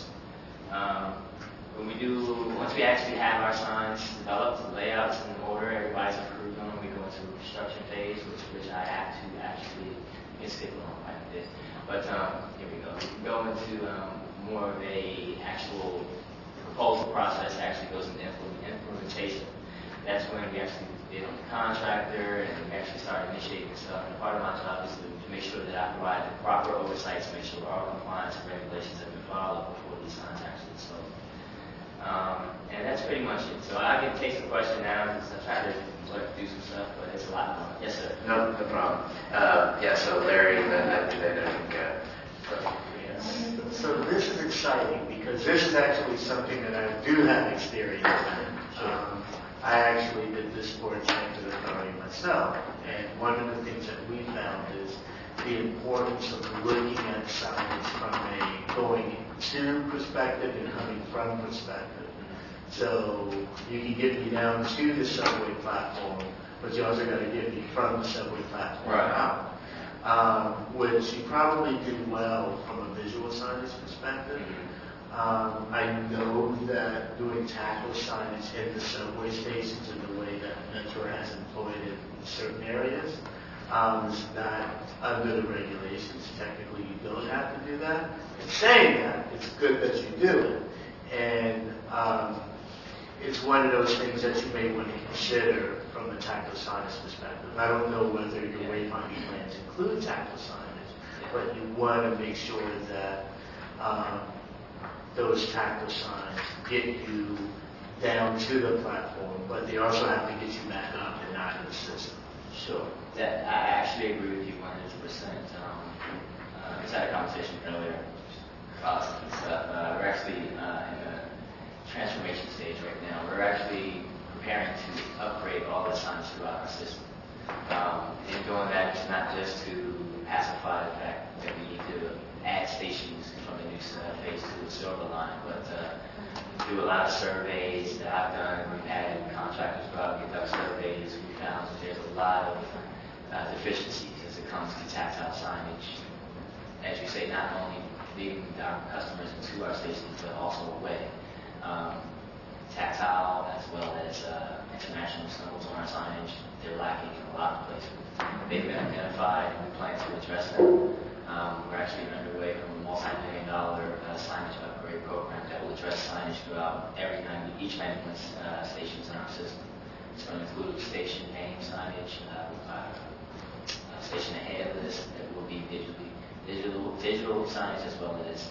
Once we actually have our signs developed, the layouts in order, everybody's approved them, we go into the construction phase, which I have to actually get skip along quite a bit. But here we go. We can go into more of a actual proposal process that actually goes into implementation. That's when we actually bid on the contractor and we actually start initiating stuff. And part of my job is to make sure that I provide the proper oversight to make sure all compliance and regulations have been followed before these signs actually installed. And that's pretty much it. So I can take some questions now because I try to do some stuff, but it's a lot more. Yes, sir. No problem. So Larry, then I think. So this is exciting because this is actually something that I do have experience in. I actually did this for a transit authority myself, and one of the things that we found is the importance of looking at signage from a going to perspective and coming from perspective. So you can get me down to the subway platform, but you also got to get me from the subway platform out. Which you probably do well from a visual signage perspective. I know that doing tactile signage in the subway stations in the way that Metro has employed it in certain areas is not under the regulations. Technically, you don't have to do that. In saying that, it's good that you do it. And it's one of those things that you may want to consider from a tactile signage perspective. I don't know whether your wayfinding plans include tactile signage, but you want to make sure that those tactile signs get you down to the platform, but they also have to get you back up and out of the system. Sure. That I actually agree with you 100%. I just had a conversation earlier, costs and stuff. We're actually in a transformation stage right now. We're actually preparing to upgrade all the signs throughout our system. And doing that is not just to pacify the fact that we need to add stations from the new phase 2 of Silver Line, but through a lot of surveys that I've done, we've had contractors go out and conduct surveys, we found that there's a lot of deficiencies as it comes to tactile signage. As you say, not only leading our customers into our stations, but also away. Tactile as well as international symbols on our signage, they're lacking in a lot of places. They've been identified and we plan to address them. We're actually underway from a multi-million-dollar signage upgrade program that will address signage throughout each 91 stations in our system. It's going to include station name signage, station ahead list that will be digital signage as well as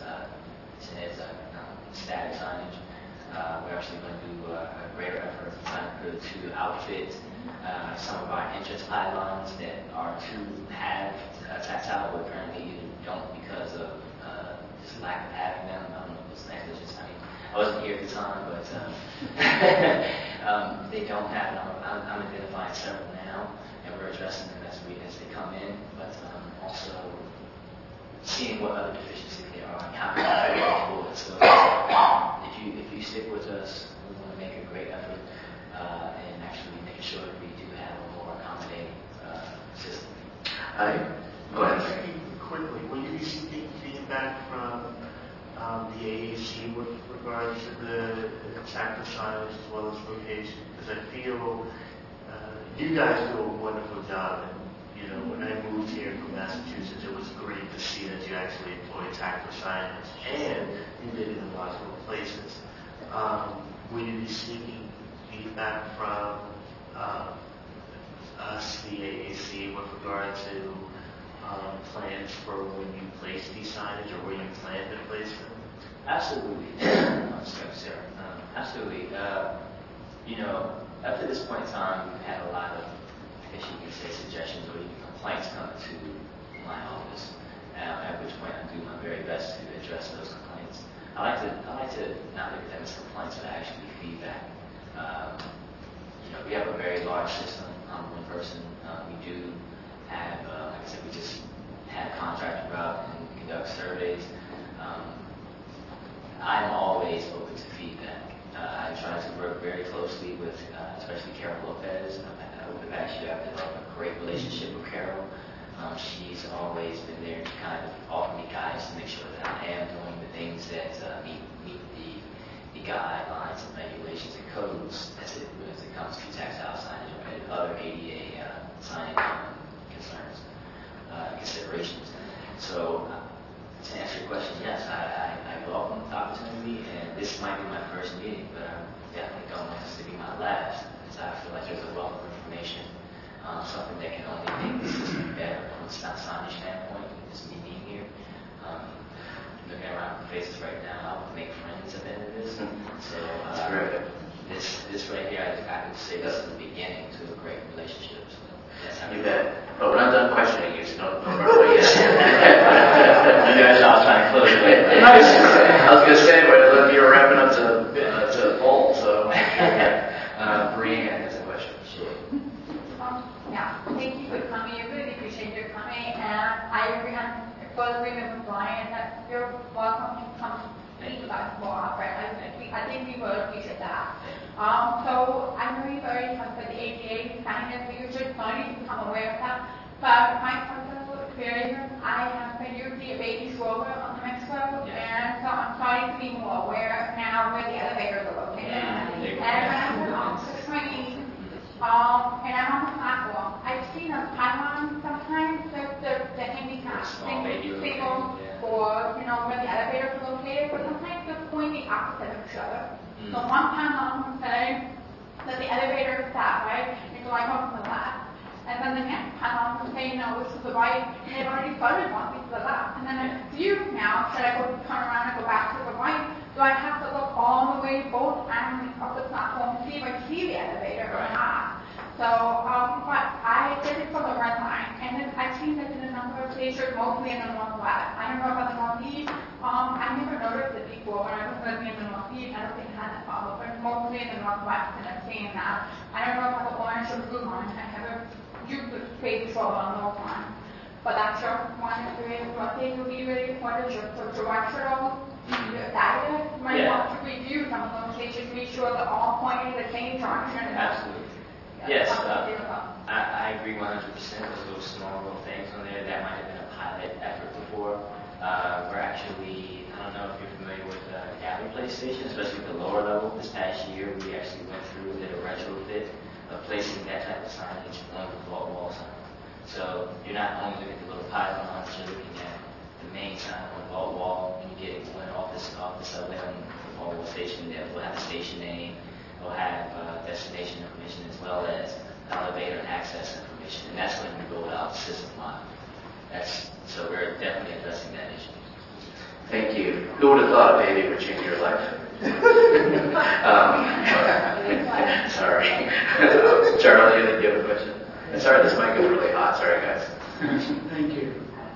static signage. We're actually going to do a greater effort to outfit some of our entrance pylons that are to have tactile, but apparently either don't because of just lack of having them. I don't know if it's negligence. I mean, I wasn't here at the time, but they don't have them. I'm identifying several now, and we're addressing them as they come in, but also seeing what other deficiencies there are and how we can move forward. So if you stick with us, we want to make a great effort and actually make sure that we do have a more accommodating system. Go ahead. Quickly, will you be seeking feedback from the AAC with regards to the tactile signage as well as location? Because I feel you guys do a wonderful job. You know, when I moved here from Massachusetts, it was great to see that you actually employ tactile signage, and you did it in logical places. Will you be seeking feedback from us, the AAC, with regard to plans for when you place these signage or where you plan to place them? Absolutely. Sarah. Absolutely. You know, up to this point in time, we've had a lot of, I guess you could say, suggestions or even complaints come to my office, at which point I do my very best to address those complaints. I like to not look at them as complaints, but actually feedback. You know, we have a very large system. I'm one person. We do have, like I said, we just had a contractor go out and conduct surveys. I'm always open to feedback. I try to work very closely with, especially Carol Lopez. Over the past year, I've developed a great relationship with Carol. She's always been there to kind of offer me guidance to make sure that I am doing the things that meet the guidelines and regulations and codes as it comes to tactile signage and other ADA signage considerations. So, to answer your question, yes, I welcome the opportunity, and this might be my first meeting, but I definitely don't want this to be my last, because I feel like there's a wealth of information, something that can only make the system better from a signage standpoint. Just me being here, looking around the faces right now, I would make friends at the end of this. So this right here, I could say this is the beginning to a great relationship. So, yes, you bet. But we're not done questioning you, so don't run away yet. You guys are trying to close it. Nice. I was going to say, but you're wrapping up to full, so Brianne has a question. Sure. Yeah, thank you for coming. I really appreciate your coming. And I fully agree with Brian that you're welcome to come speak about more often. I think we will appreciate that. So I know you've already talked about the ADA signage, but you're just starting to become aware of that. But my personal experience, I have been using a baby stroller on the Mexico, and so I'm starting to be more aware now where the elevators are located. And when I went on the train, and I'm on the platform, I've seen a pylon sometimes, the handicapped single, or, you know, where the elevators are located, but sometimes they're pointing opposite of each other. So one pylon will say that the elevator is that way, and so I go to the left. And then the next pylon will say, no, it's to the right, and they've already started walking to the left. And then I'm confused now, should I go turn around and go back to the right? Do I have to look all the way both ends of the platform to see if I see the elevator or not? So, but I did it for the red line, and then I've seen this in a number of places, mostly in the Northwest. I don't know about the Northeast. I never noticed it before when I was living in the Northeast. I don't think I had that problem, but mostly in the Northwest, and I've seen that. I don't know about the orange or blue line. I haven't used the space for on those lines. but I'm sure one thing would be really important is the directional data. Might want to review some of those issues, make sure they're all pointing in the same direction. Absolutely. Yes, I agree 100%. Those little small little things on there, that might have been a pilot effort before. We're actually, I don't know if you're familiar with Gallery Place Station, especially the lower level. This past year, we actually went through and did a retrofit of placing that type of signage on the vault wall sign. So you're not only looking at the little pylons, you're looking at the main sign on the vault wall. You get one off the subway on the vault wall station. We'll have a station name. We'll have destination information as well as elevator and access information. And that's when we roll out system line. So we're definitely addressing that issue. Thank you. Who would have thought a baby would change your life? Sorry. Charlie, do you have a question? Sorry, this mic is really hot. Sorry, guys. Thank you.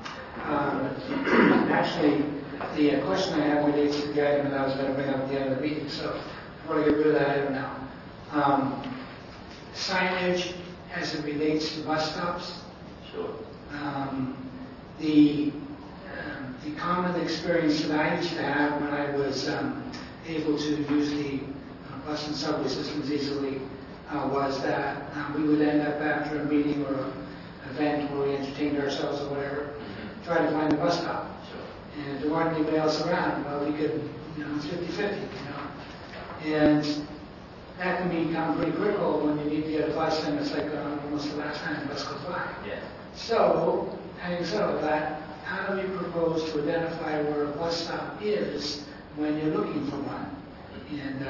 Actually, the question I have relates to the item that I was going to bring up at the end of the meeting, so I want to get rid of that item now. Signage as it relates to bus stops. Sure. The common experience that I used to have when I was able to use the bus and subway systems easily was that we would end up after a meeting or an event where we entertained ourselves or whatever, try to find the bus stop. Sure. And if there weren't anybody else around, well, we could, it's 50-50, And that can become pretty critical when you need to get a bus and it's like almost the last time the bus goes by. Yeah. So, having said all that, how do you propose to identify where a bus stop is when you're looking for one? And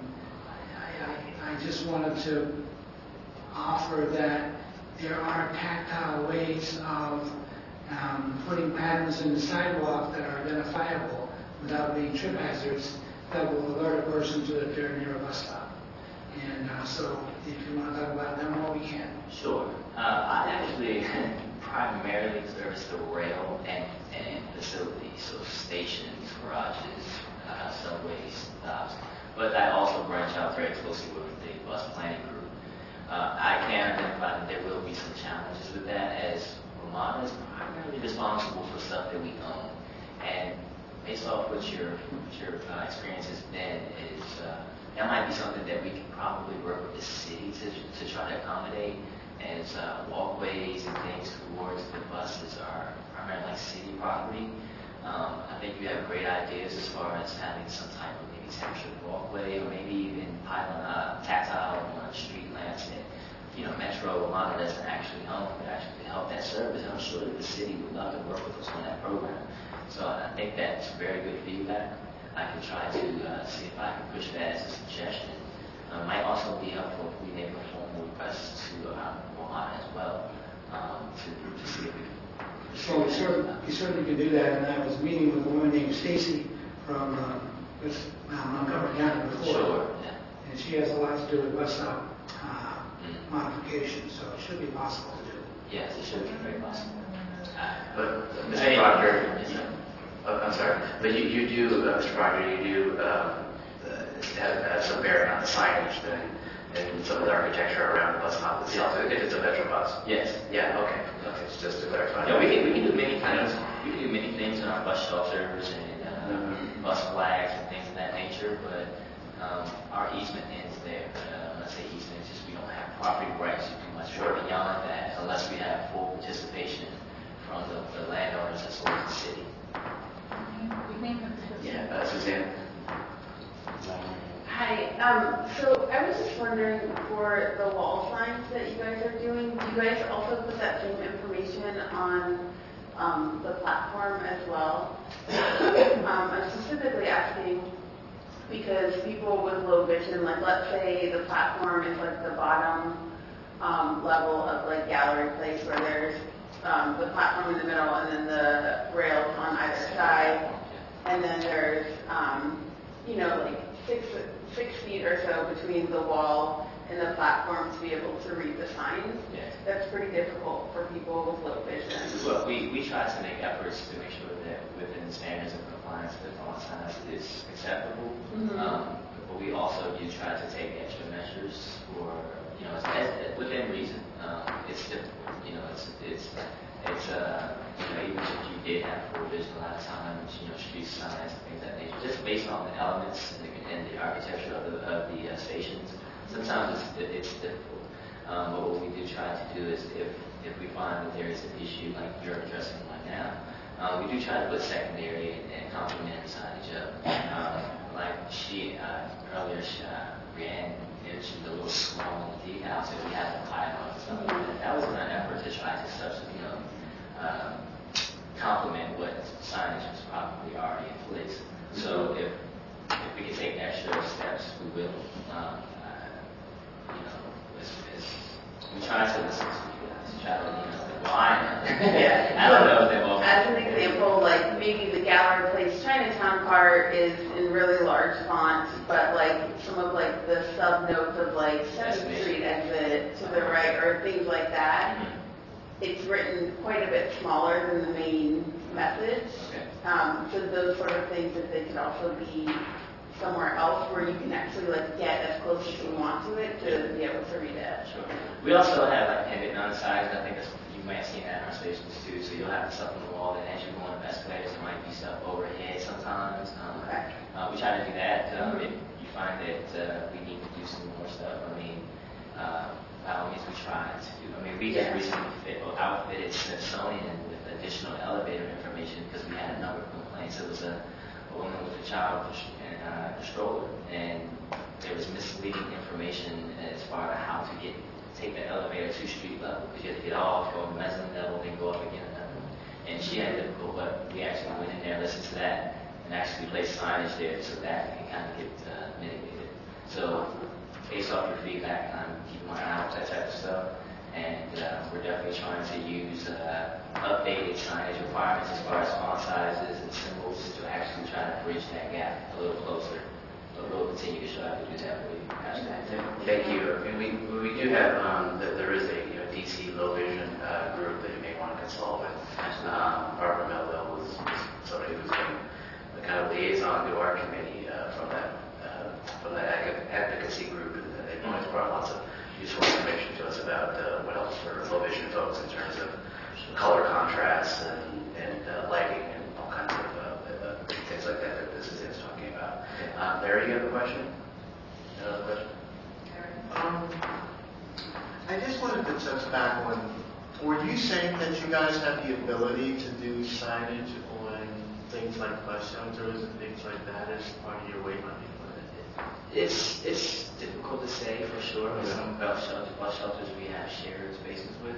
I just wanted to offer that there are tactile ways of putting patterns in the sidewalk that are identifiable without being trip hazards that will alert a person to that they're near a bus stop. And so if you want to talk about them more, we can. Sure. I actually primarily service the rail and facilities, so stations, garages, subways, stops. But I also branch out very closely with the bus planning group. I can identify that there will be some challenges with that, as Ramada is primarily responsible for stuff that we own. And based off what your experience has been, is that might be something that we can probably work with the city to try to accommodate, as walkways and things towards the buses are primarily like city property. I think you have great ideas as far as having some type of maybe textured walkway, or maybe even tactile street lamps that Metro Ramada doesn't actually own, but actually help that service. I'm sure that the city would love to work with us on that program. So I think that's very good feedback. I can try to see if I can push that as a suggestion. It might also be helpful if we make a formal request to Ramada as well, to see if we can. So you certainly could do that, and I was meeting with a woman named Stacy from Montgomery County before. Sure. Yeah. And she has a lot to do with bus stop modification, so it should be possible to do. Yes, it should be very possible. But Mr. Proctor, I'm sorry, but you do, Mr. Proctor, you do have some bearing on the signage and some of the architecture around the bus stop itself, if it's a Metro bus. Yes. Yeah. Okay. It's just to clarify. Yeah, we can do many things. We can do many things in our bus shelters and bus flags and things of that nature, but our easement ends there. When I say easement, it's just we don't have property rights to do much more beyond that unless we have full participation from the landowners as well as the city. Yeah, Suzanne. Hi. So I was just wondering, for the wall signs that you guys are doing, do you guys also put that same information on the platform as well? I'm specifically asking because people with low vision, like let's say the platform is like the bottom level of like Gallery Place, where there's the platform in the middle and then the rails on either side, and then there's like 6 feet or so between the wall and the platform to be able to read the signs. Yes. That's pretty difficult for people with low vision. Well, we try to make efforts to make sure that within the standards of compliance with font size is acceptable. But we also do try to take extra measures for, within reason. It's difficult. It's signs and things of that nature, just based on the elements and the architecture of the stations. Sometimes it's difficult. But what we do try to do is if we find that there is an issue like you're addressing right now, we do try to put secondary and complementary signage up. Like earlier, Brianne mentioned the little small decals that we have in Pioneer and stuff like that. That was in an effort to try to complement what signage was probably already in place. So if we can take extra steps, we will. We try to listen to you guys, try to, line up. Yeah. I don't know if they will. As an example, like maybe the Gallery Place Chinatown part is in really large font, but like some of like the sub notes of like 7th Street exit to the right or things like that, it's written quite a bit smaller than the main message. Okay. So those sort of things, if they could also be somewhere else where you can actually like get as close as you want to it to be able to read it. Sure. We also have like pendant on the sides. I think you might have seen that in our stations too. So you'll have stuff on the wall that as you go on the escalators, there might be stuff overhead sometimes. We try to do that. If you find that we need to do some more stuff, by all means we try to do. We just recently outfitted Smithsonian with additional elevator information because we had a number of complaints. It was a woman with a child in a stroller, and there was misleading information as far as how to take the elevator to street level, because you had to get off, go to mezzanine level, then go up again another one. And she had difficult, but we actually went in there, listened to that, and actually placed signage there so that can kind of get mitigated. So based off your feedback, I'm keeping my eye out for that type of stuff. And we're definitely trying to use updated signage requirements as far as font sizes and symbols to actually try to bridge that gap a little closer. But we'll continue to strive to do that for you. Thank you. And we do have, there is a DC low vision group that you may want to consult with. Barbara Melville was somebody who's been the kind of liaison to our committee from that advocacy group, and they've always brought lots of useful information to us about what helps for low vision folks in terms of color contrast and lighting and all kinds of things like that this is talking about. Larry, you have a question? Another question? I just wanted to touch back on, were you saying that you guys have the ability to do signage on things like bus shelters and things like that as part of your wayfinding? It's difficult to say for sure. With some bus shelters we have shared spaces with.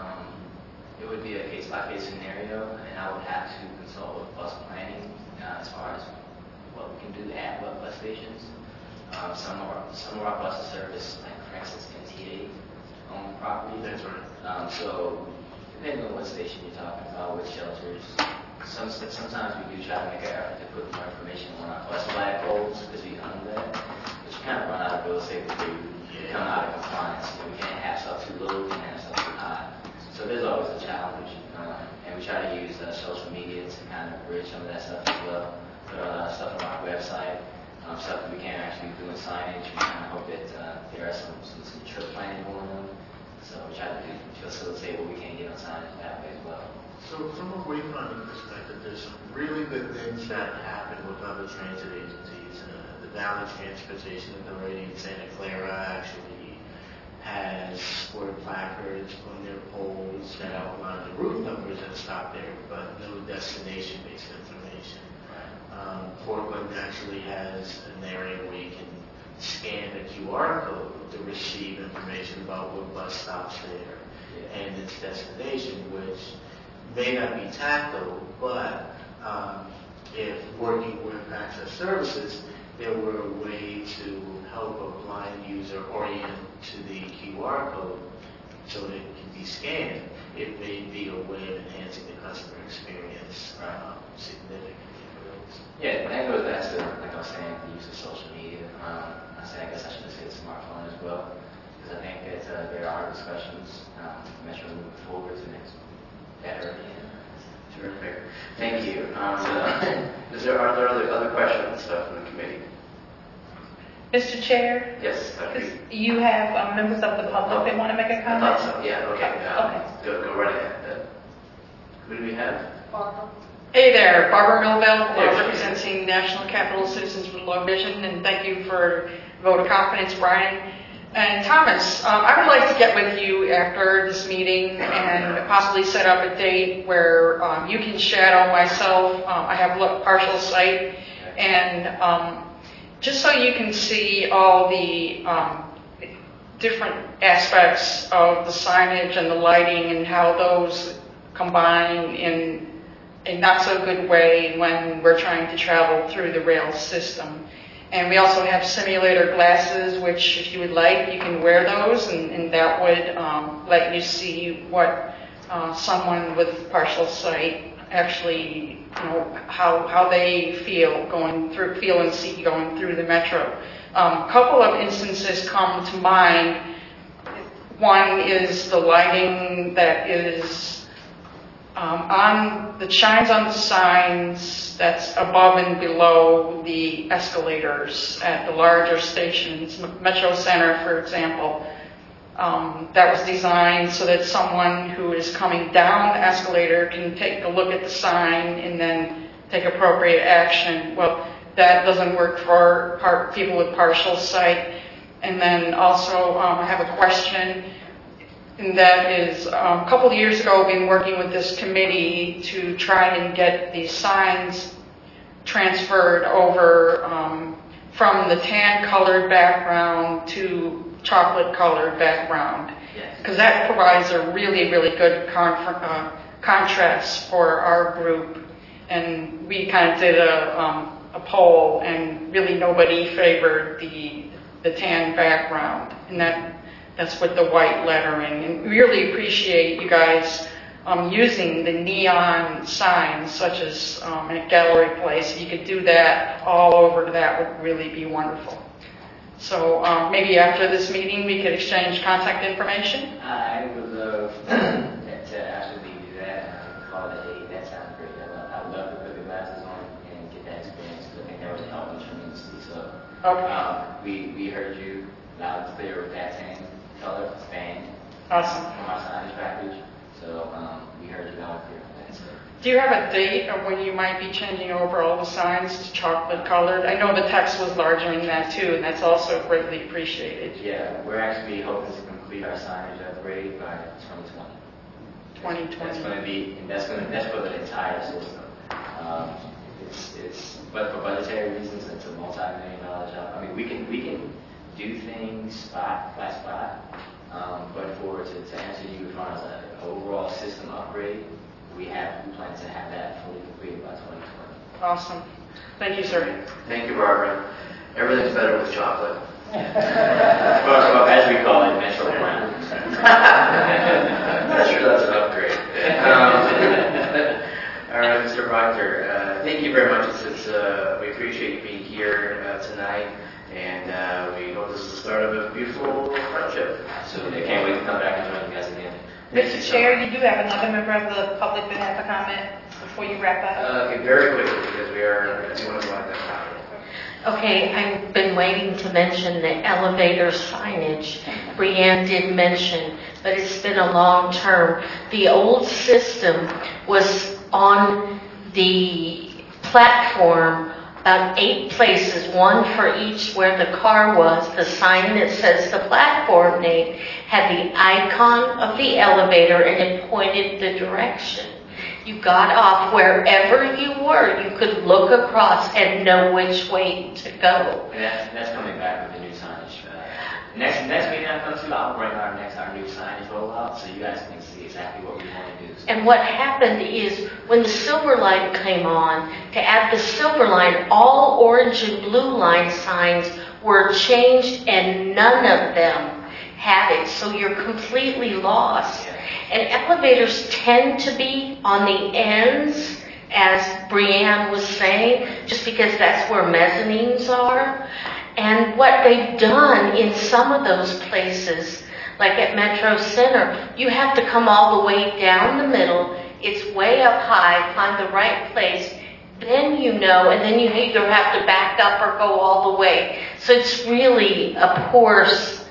It would be a case-by-case scenario, and I would have to consult with bus planning as far as what we can do at what bus stations. Some of our buses service, like for instance, MTA owned property. That's right. So depending on what station you're talking about, with shelters, sometimes we do try to make an effort to put more information on our bus flagpoles because we own that. But you kind of run out of real estate before you come out of compliance. We can't have stuff too low, we can't have stuff too high. So there's always a challenge. And we try to use social media to kind of bridge some of that stuff as well. Put stuff on our website, stuff that we can't actually do in signage. We kind of hope that there are some trip planning going on. So we try to facilitate what we can get on signage that way as well. So from a wayfinding perspective, there's some really good things that happen with other transit agencies. The Valley Transportation Authority in Santa Clara actually has square placards on their poles that outline the route numbers that stop there, but no destination-based information. Portland actually has an area where you can scan the QR code to receive information about what bus stops there and its destination, which may not be tactile, but if working with Access Services, there were a way to help a blind user orient to the QR code so that it can be scanned. It may be a way of enhancing the customer experience significantly. Yeah, that goes back to, like I was saying, the use of social media. I guess I should just say the smartphone as well, because I think that there are discussions Metro moving forward to next better. Terrific. Thank you. Are there other questions from the committee? Mr. Chair? Yes. You have members of the public that want to make a comment? I thought so. Yeah. Okay. Go right ahead. Who do we have? Hey there, Barbara Millville, representing National Capital Citizens with Low Vision, and thank you for the vote of confidence, Brian. And Thomas, I would like to get with you after this meeting and possibly set up a date where you can shadow myself. I have partial sight, and just so you can see all the different aspects of the signage and the lighting and how those combine in a not so good way when we're trying to travel through the rail system. And we also have simulator glasses, which if you would like, you can wear those, and that would let you see what someone with partial sight actually, how they feel and see going through the metro. A couple of instances come to mind. One is the lighting that is that shines on the signs that's above and below the escalators at the larger stations. Metro Center, for example, that was designed so that someone who is coming down the escalator can take a look at the sign and then take appropriate action. Well, that doesn't work for people with partial sight. And then also I have a question. And that is, a couple of years ago, we've been working with this committee to try and get the signs transferred over from the tan-colored background to chocolate-colored background. Because that provides a really, really good contrast for our group. And we kind of did a poll, and really nobody favored the tan background. And that's with the white lettering. And we really appreciate you guys using the neon signs, such as at Gallery Place. If you could do that all over, that would really be wonderful. So maybe after this meeting, we could exchange contact information. I would love to actually do that. Call it a date. That sounds great. I would love to put the glasses on and get that experience. I think that would help me tremendously. So we heard you loud and clear with that same color band. Awesome. From our signage package. So we heard you loud and clear with that. So. Do you have a date of when you might be changing over all the signs to chocolate colored? I know the text was larger in that too, and that's also greatly appreciated. Yeah, we're actually hoping to complete our signage upgrade by 2020. 2020. That's going to be, and that's for the entire system. But for budgetary reasons, it's a multi-million-dollar job. I mean, we can do things spot by spot, but to answer you as far as an overall system upgrade, we plan to have that fully completed by 2020. Awesome. Thank you, sir. Thank you, Barbara. Everything's better with chocolate. Well, as we call it, Metro Brown. I'm not sure that's an upgrade. All right, Mr. Proctor, thank you very much. We appreciate you being here tonight, and we hope this is the start of a beautiful friendship. Absolutely. I can't wait to come back and join you guys again. Mr. Chair, you do have another member of the public that has a comment before you wrap up. Okay, very quickly, because we want to go on that topic. Okay, I've been waiting to mention the elevator signage. Brianne did mention, but it's been a long term. The old system was on the platform about 8 places, one for each where the car was. The sign that says the platform name had the icon of the elevator and it pointed the direction. You got off wherever you were. You could look across and know which way to go. And that's coming back with the new signage. Next meeting I come to, I'll bring our new signage rollout so you guys can see exactly what we want to do. And what happened is when the Silver Line came on, to add the Silver Line, all orange and blue line signs were changed and none of them had it. So you're completely lost. And elevators tend to be on the ends, as Brianne was saying, just because that's where mezzanines are. And what they've done in some of those places, like at Metro Center, you have to come all the way down the middle. It's way up high, find the right place. Then and then you either have to back up or go all the way. So it's really a poor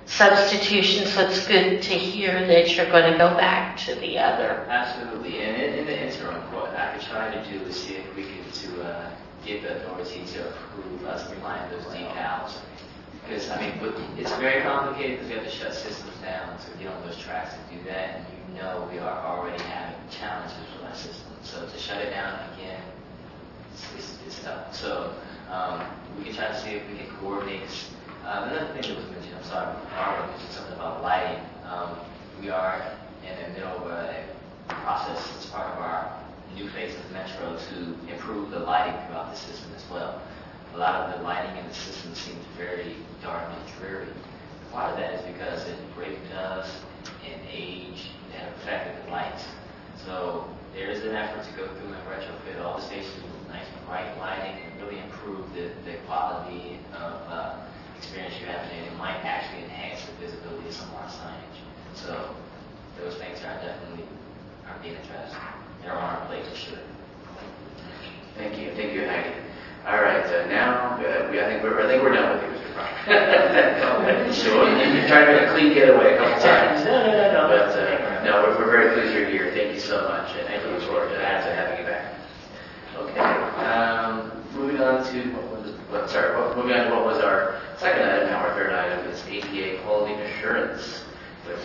substitution, so it's good to hear that you're going to go back to the other. Absolutely. And in the interim, what I could try to do is see if we could get the authority to approve us relying those decals. Because, I mean, it's very complicated because we have to shut systems down to get on those tracks to do that. And you know we are already having challenges with our system. So to shut it down again, it's tough. So we can try to see if we can coordinate. Another thing that was mentioned, I'm sorry, Barbara mentioned something about lighting. We are in the middle of a process as part of our new phase of Metro to improve the lighting throughout the system as well. A lot of the lighting in the system seems very dark and dreary. Part of that is because of brake dust and age that affected the lights. So there is an effort to go through and retrofit all the stations with nice bright lighting and really improve the quality of experience you have, and it might actually enhance the visibility of some of our signage. So those things are definitely being addressed. They're on our plate for sure. Thank you, Heidi. All right, now I think we're done with you, Mr. Brown. Sure, you tried to make a clean getaway a couple times. No, we're very pleased you're here. Thank you so much, and I look forward to having you back. Okay, moving on to what was our second item. Now our third item is ADA quality assurance with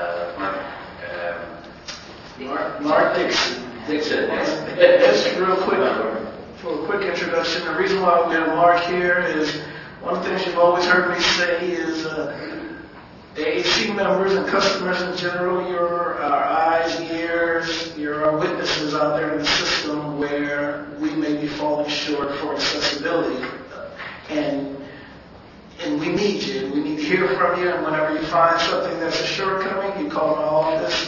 Mark Dixon. Just real quick, for a quick introduction, the reason why we have Mark here is one of the things you've always heard me say is AAC members and customers in general, you're our eyes, ears, you're our witnesses out there in the system where we may be falling short for accessibility. And we need you. We need to hear from you. And whenever you find something that's a shortcoming, you call my office,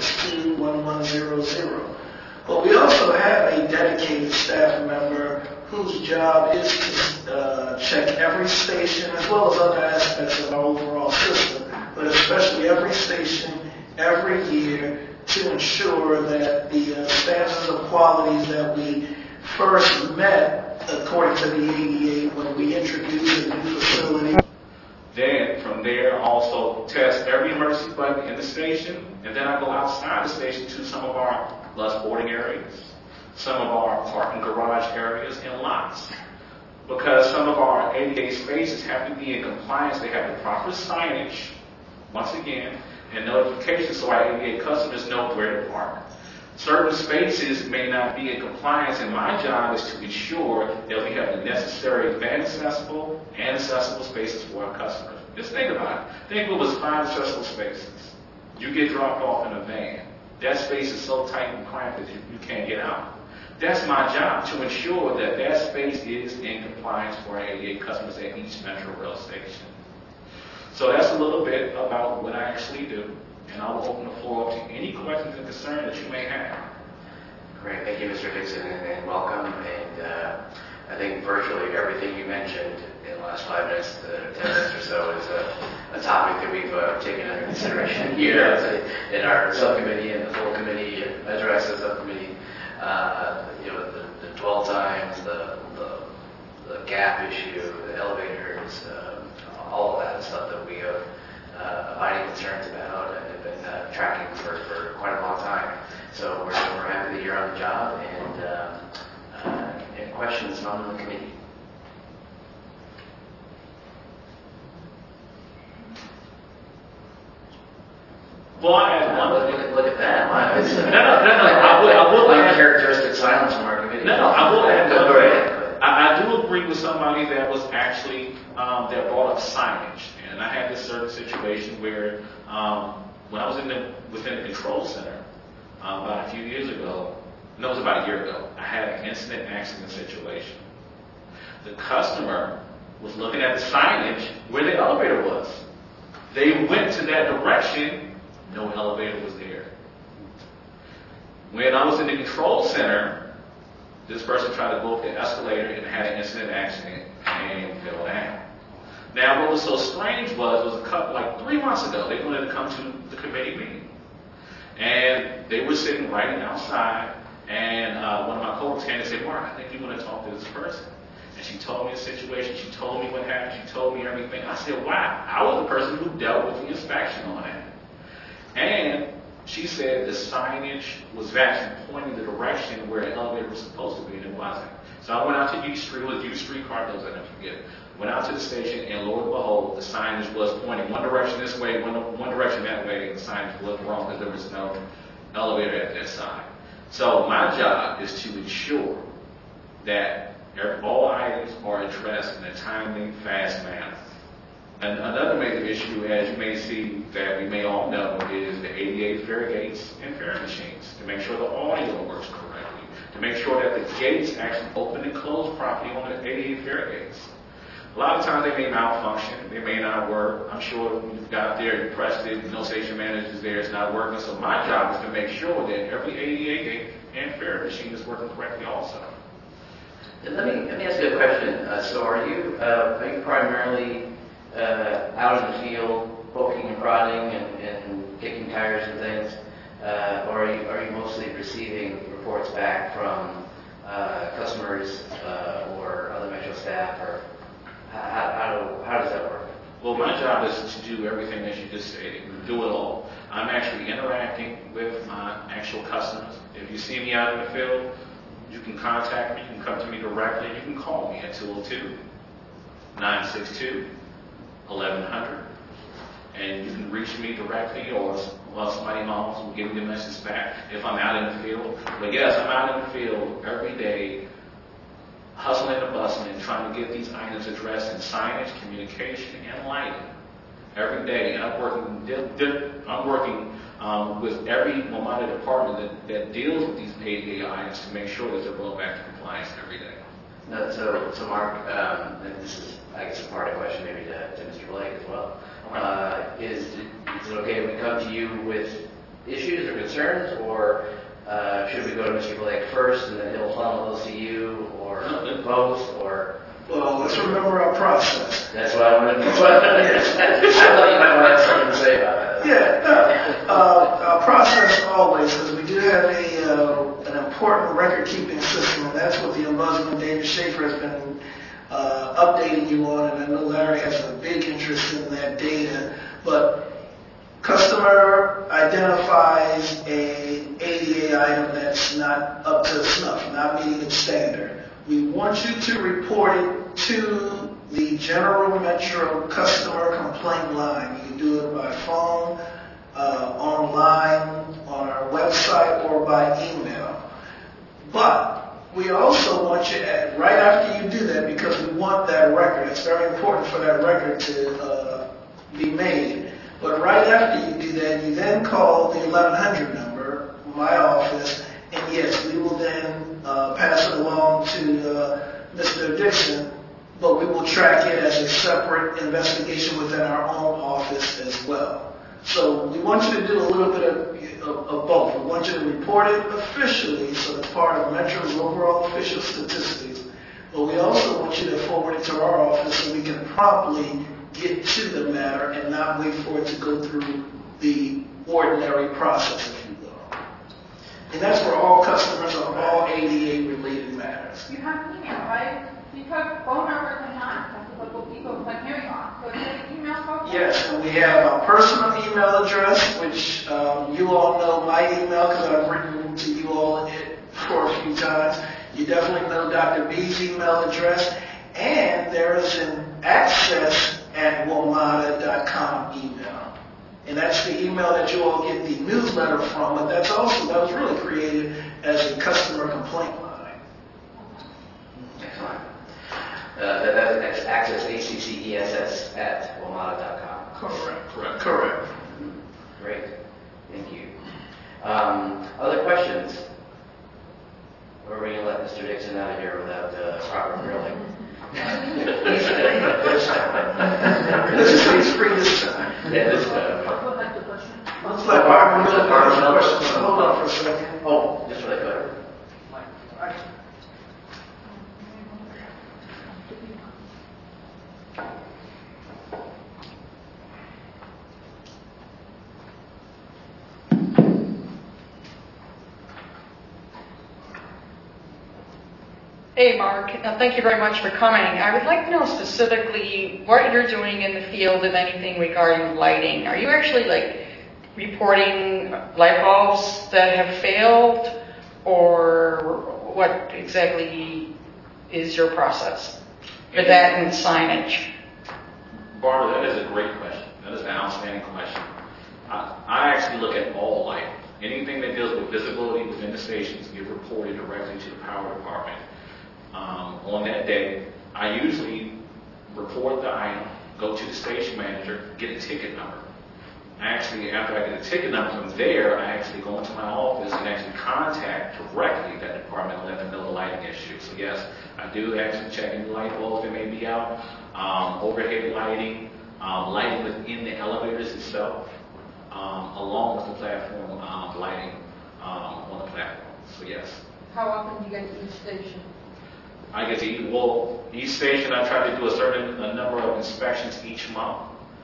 962-1100. But we also have a dedicated staff member whose job is to check every station as well as other aspects of our overall system, but especially every station, every year, to ensure that the standards of qualities that we first met according to the ADA when we introduced a new facility. Then from there, also test every emergency button in the station, and then I go outside the station to some of our bus boarding areas, some of our parking garage areas, and lots. Because some of our ADA spaces have to be in compliance, they have the proper signage, once again, and notifications so our ADA customers know where to park. Certain spaces may not be in compliance, and my job is to ensure that we have the necessary van accessible and accessible spaces for our customers. Just think about it. Think if it was 5 accessible spaces. You get dropped off in a van. That space is so tight and cramped that you can't get out. That's my job, to ensure that that space is in compliance for our ADA customers at each Metro Rail station. So that's a little bit about what I actually do. And I will open the floor up to any questions and concerns that you may have. Great, thank you, Mr. Dixon, and welcome. And I think virtually everything you mentioned in the last 5 minutes, 10 minutes or so, is a topic that we've taken under consideration here in our subcommittee and the full committee, and Metro Access subcommittee. The dwell times, the gap issue, the elevators, all of that stuff that we have abiding concerns about and have been tracking for quite a long time. So we're happy that you're on the job, and any questions from the committee? Well, I had one. Look at that. Wow. I will add uncharacteristic silence from our committee. I will add Go ahead. I do agree with somebody that was actually that brought up signage, and I had this certain situation where when I was within the control center about a few years ago, no, it was about a year ago, I had an incident accident situation. The customer was looking at the signage where the elevator was. They went to that direction, no elevator was there. When I was in the control center, this person tried to go up the escalator and had an incident accident and fell down. Now, what was so strange was a couple, like 3 months ago, they wanted to come to the committee meeting. And they were sitting right outside, and one of my co-lieutenants said, Mark, I think you want to talk to this person. And she told me the situation. She told me what happened. She told me everything. I said, wow. I was the person who dealt with the inspection on it. And she said the signage was actually pointing the direction where the elevator was supposed to be, and it wasn't. So I went out to U Street, it was U Street car, those I never forget. Went out to the station, and lo and behold, the signage was pointing one direction this way, one direction that way, and the signage was wrong because there was no elevator at that side. So my job is to ensure that all items are addressed in a timely, fast manner. And another major issue, as you may see, that we may all know, is the ADA fare gates and fare machines, to make sure the audio works correctly, to make sure that the gates actually open and close properly on the ADA fare gates. A lot of times they may malfunction, they may not work. I'm sure when you've got there, you pressed it, no station manager is there, it's not working. So my job is to make sure that every ADA gate and fare machine is working correctly also. Let me ask you a question. So are you primarily out in the field, poking and prodding and kicking tires and things, or are you mostly receiving reports back from customers or other Metro staff, or how does that work? Well, my job is to do everything that you just stated, do it all. I'm actually interacting with my actual customers. If you see me out in the field, you can contact me, you can come to me directly, you can call me at 202-962-1100, and you can reach me directly, or somebody in my office will give me the message back if I'm out in the field. But yes, I'm out in the field every day, hustling and bustling, trying to get these items addressed in signage, communication, and lighting every day. And I'm working with every WMATA department that deals with these ADA items to make sure that they're brought back to compliance every day. So Mark, and this is, I guess, a part of the question maybe to Mr. Blake as well. Is it okay if we come to you with issues or concerns, or should we go to Mr. Blake first and then he'll funnel those to you, or both, or? Well, let's remember our process. That's what I wanted to know. I thought you might have something to say about that. Yeah, our process always, because we do have an important record-keeping system, and that's what the Ombudsman David Schaefer has been updating you on, and I know Larry has a big interest in that data. But customer identifies a ADA item that's not up to snuff, not meeting its standard. We want you to report it to the General Metro Customer Complaint Line. You can do it by phone, online, on our website, or by email. But we also want you, right after you do that, because we want that record, it's very important for that record to be made. But right after you do that, you then call the 1100 number, my office, and yes, we will then pass it along to Mr. Dixon, but we will track it as a separate investigation within our own office as well. So we want you to do a little bit of both. We want you to report it officially, so it's part of Metro's overall official statistics, but we also want you to forward it to our office so we can promptly get to the matter and not wait for it to go through the ordinary process, if you will. And that's for all customers on all ADA-related matters. You have email, right? You put phone numbers and not that's what people like hearing on. So you have email folks? Yes, and we have a personal email address, which you all know my email because I've written to you all for a few times. You definitely know Dr. B's email address. And there is an access@womata.com email. And that's the email that you all get the newsletter from, but that was really created as a customer complaint line. Excellent. That's access, access@womata.com. Correct. Great. Thank you. Other questions? Or are we going to let Mr. Dixon out of here without proper grilling? He's free this time. Yeah, this time. Let's let Barbara know the questions. Hold on for a second. Oh, just really quick. Hey, Mark. Thank you very much for coming. I would like to know specifically what you're doing in the field, if anything, regarding lighting. Are you actually reporting light bulbs that have failed, or what exactly is your process for that and signage? Barbara, that is a great question. That is an outstanding question. I actually look at all lighting. Anything that deals with visibility within the stations get reported directly to the power department. On that day, I usually report the item, go to the station manager, get a ticket number. Actually, after I get a ticket number from there, I actually go into my office and actually contact directly that department and let them know the lighting issue. So yes, I do actually check in the light bulbs that may be out, overhead lighting, lighting within the elevators itself, along with the platform lighting on the platform. So yes. How often do you get to each station? I get to each station I try to do a number of inspections each month.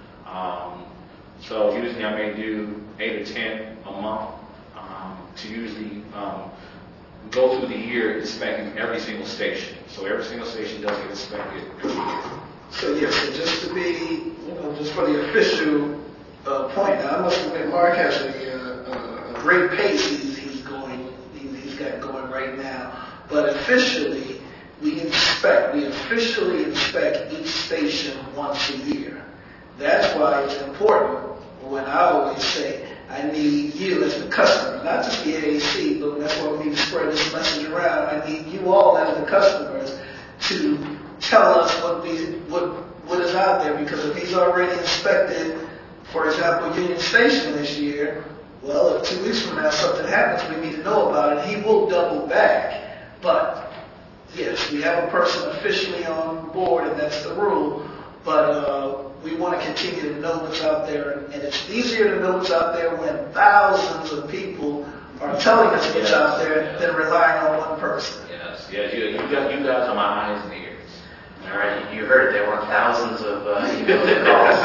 So usually I may do 8 or 10 a month to usually go through the year inspecting every single station. So every single station does get inspected every year. So yes, so just to be, just for the official point, now I must admit Mark has a great pace he's got going right now. But officially, we officially inspect each station once a year. That's why it's important when I always say, I need you as the customer, not just the AAC, but that's why we need to spread this message around. I need you all as the customers to tell us what is out there, because if he's already inspected, for example, Union Station this year, well, if 2 weeks from now something happens, we need to know about it. He will double back. But yes, we have a person officially on board, and that's the rule. But we want to continue to know what's out there, and it's easier to know what's out there when thousands of people are telling us what's out there than relying on one person. Yes, you guys are my eyes and ears. All right, you heard there were thousands of emails and calls.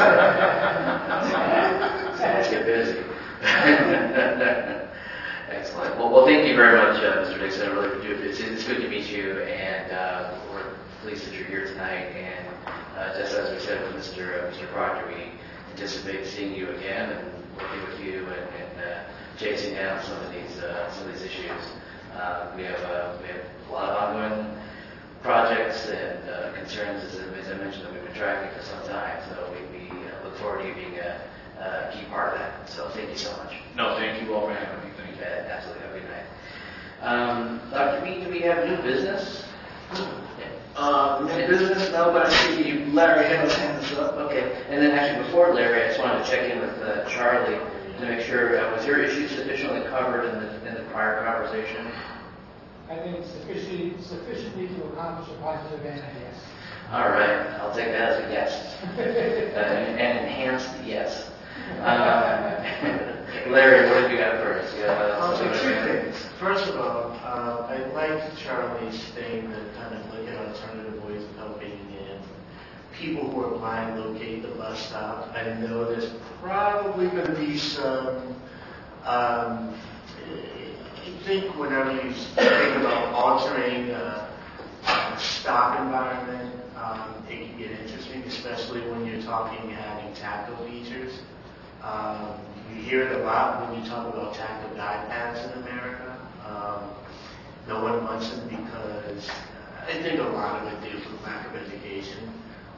So let's get busy. Excellent. Well, thank you very much, Mr. Dixon. I really do. It's good to meet you, and we're pleased that you're here tonight. And just as we said with Mr. Proctor, we anticipate seeing you again and working with you and chasing down some of these issues. We have a lot of ongoing projects and concerns, as I mentioned, that we've been tracking for some time. So we look forward to you being a key part of that. So thank you so much. No, thank you all for having me. Thank you. Absolutely. Have a good night. Dr. B, do we have new business? New business? No, but I see Larry has his hands up. Okay. And then actually before Larry, I just wanted to check in with Charlie to make sure, was your issue sufficiently covered in the prior conversation? I think it's sufficiently to accomplish a positive end, yes. All right. I'll take that as a yes. An enhanced yes. Larry, what have you got first? I'll say two things. First of all, I like Charlie's thing that kind of look at alternative ways of helping people who are blind locate the bus stop. I know there's probably going to be some. I think whenever you think about altering a stop environment, it can get interesting, especially when you're talking having tactile features. You hear it a lot when you talk about tactile guide paths in America. No one wants them because I think a lot of it deals with lack of education.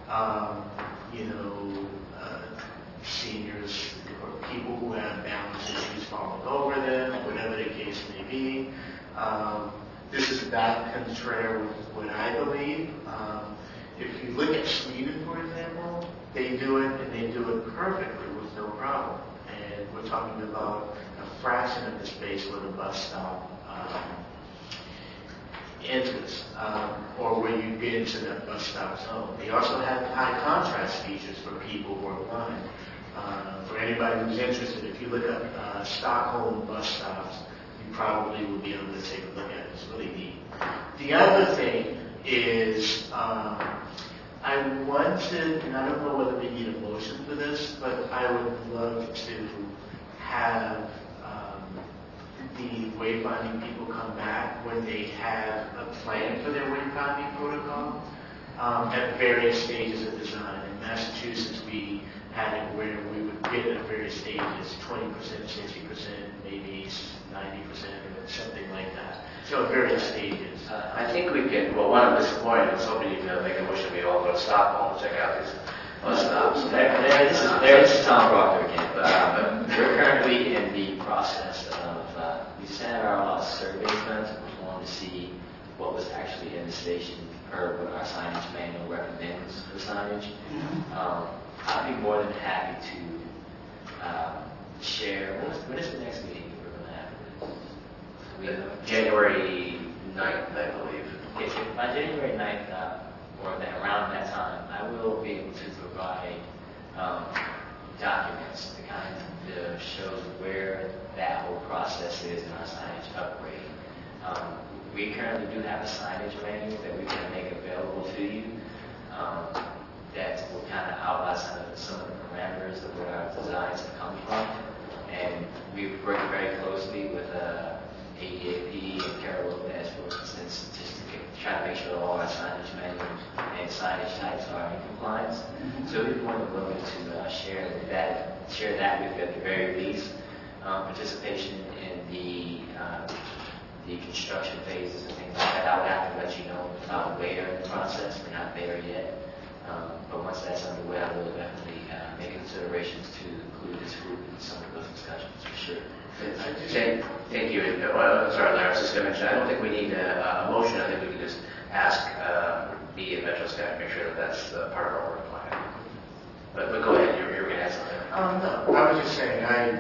Seniors or people who have balance issues falling over them, whatever the case may be. This is not contrary with what I believe. If you look at Sweden, for example, they do it and they do it perfectly with no problem. And we're talking about a fraction of the space where the bus stop enters, or where you get into that bus stop zone. They also have high contrast features for people who are blind. For anybody who's interested, if you look up Stockholm bus stops, you probably will be able to take a look at it. It's really neat. The other thing is, I wanted, and I don't know whether we need a motion for this, but I would love to have the wayfinding people come back when they have a plan for their wayfinding protocol at various stages of design. In Massachusetts, we had it where we would bid at various stages, 20%, 60%, maybe 90%, or something like that. So at various stages. I think we can, well, one of this point, I was hoping you could make a motion, we all go to Stockholm to check out these bus stops. This is Tom Proctor again, but we're currently in the process of, we sent out a lot of surveys done to perform to see what was actually in the station per what our signage manual recommends for signage. I'd be more than happy to share, when is the next meeting we're going to have? January 9th, I believe. Okay, by January 9th, or around that time, I will be able to provide documents to kind of show where that whole process is in our signage upgrade. We currently do have a signage manual that we can make available to you that will kind of outline some of the parameters of where our designs have come from. And we've worked very closely with AEAP and Carol Lopez, for instance, just to try to make sure all our signage manuals and signage types are in compliance. So we're more than willing to share that with you at the very least. Participation in the construction phases and things like that. I would have to let you know about later in the process. We're not there yet. But once that's underway, I will definitely make considerations to include this group in some of those discussions for sure. Thank you. Sorry, Larry, I was just going to mention, I don't think we need a motion. I think we can just ask the Metro staff to make sure that that's part of our work plan. But go ahead, you were going to add something. No, I was just saying, I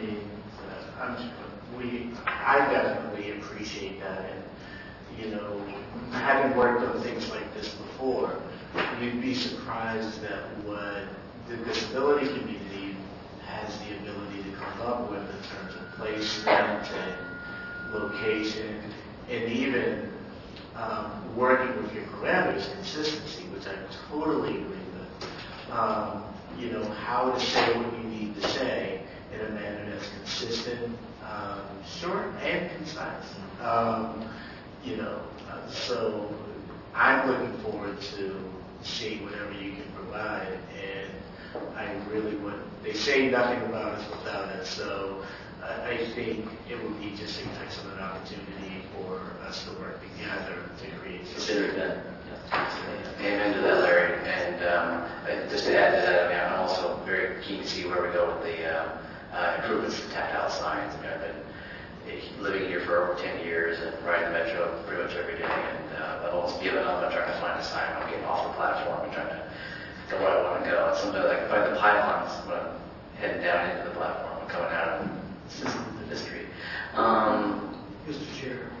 definitely appreciate that. And, you know, having worked on things like this before, you'd be surprised that what the disability community has the ability to come up with in terms of placement and location, and even working with your parameters, consistency, which I totally agree with. You know, how to say what you need to say in a manner that's consistent, short and concise. You know, so I'm looking forward to seeing whatever you can provide, and I really would. They say nothing about us without it, so I think it would be just an excellent opportunity for us to work together to create. Consider it done. Amen to that, Larry. And just to add to that, I mean, I'm also very keen to see where we go with the improvements to tactile signs. I mean, I've been living here for over 10 years and riding the Metro pretty much every day, and I've almost given up on trying to find a sign. I'm getting off the platform and trying to go where I want to go. And sometimes I can find the pylons when I'm heading down into the platform and coming out of the street. Mr. Chair.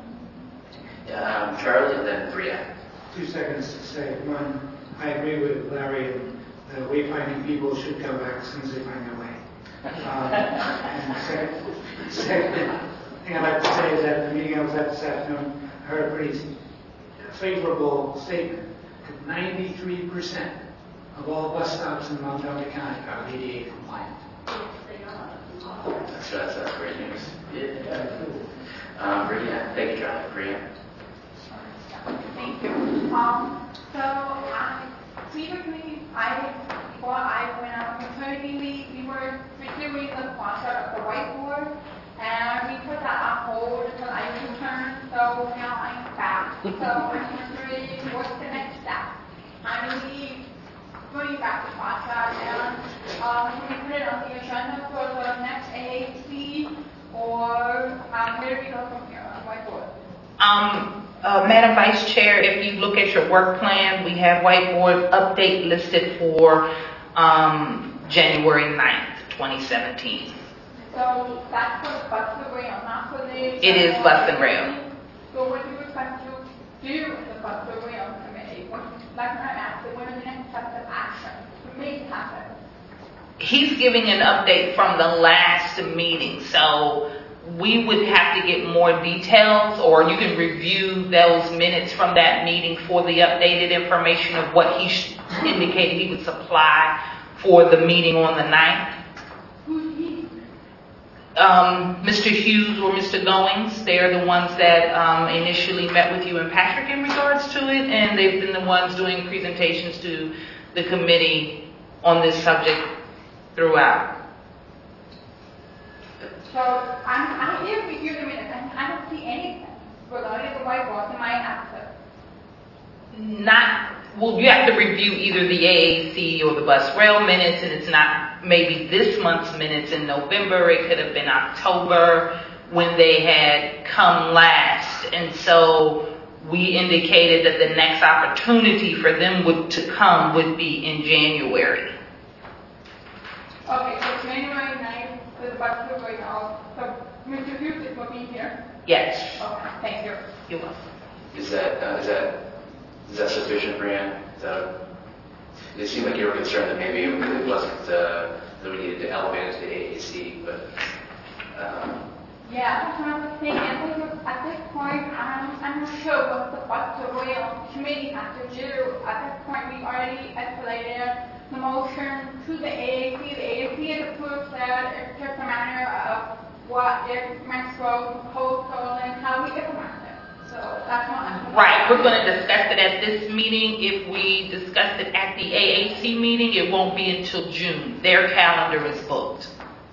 Charlie and then Bria. 2 seconds to say. One, I agree with Larry. The wayfinding people should come back as soon as they find their way. And second thing I'd like to say is that at the meeting I was at this afternoon, I heard a pretty favorable statement that 93% of all bus stops in Montgomery County are ADA compliant. That's great news. Yeah. Bria, thank you, John. Bria. Thank you. Previously, before I went on maternity leave, we were pursuing the concept of the whiteboard, and we put that on hold until I returned, so now I'm back. So I'm wondering, what's the next step? I'm really going back to Quasha, and can we put it on the agenda for the next AAC, or where do we go from here on whiteboard? Madam Vice Chair, if you look at your work plan, we have whiteboard update listed for January 9th, 2017. So that's for bus and rail, not for the... It is bus and rail. So what do you expect to do with the bus and rail committee? Like I'm asking, what are the next steps of action to make it happen? He's giving an update from the last meeting, so we would have to get more details, or you can review those minutes from that meeting for the updated information of what he indicated he would supply for the meeting on the 9th. Who's he? Mr. Hughes or Mr. Goings, they are the ones that initially met with you and Patrick in regards to it, and they've been the ones doing presentations to the committee on this subject throughout. So I'm here to review the minutes, and I don't see anything regarding the whiteboard in my access. Well, you have to review either the AAC or the bus rail minutes, and it's not maybe this month's minutes in November. It could have been October when they had come last. And so we indicated that the next opportunity for them to come would be in January. Okay, so January 9th, the bus will go out. So Mr. Hughes is working here? Yes. Okay, thank you. You're welcome. Is that sufficient, Brianne? It seemed like you were concerned that maybe it wasn't, that we needed to elevate it to the AAC, but... Yeah, that's what I was saying. And at this point, I'm not sure what the bus rail committee has to do. At this point, we already escalated the motion to the AAC. The AAC has approved that. It's just a matter of what their Metro proposal and how we implement it. So that's not right. We're going to discuss it at this meeting. If we discuss it at the AAC meeting, it won't be until June. Their calendar is booked.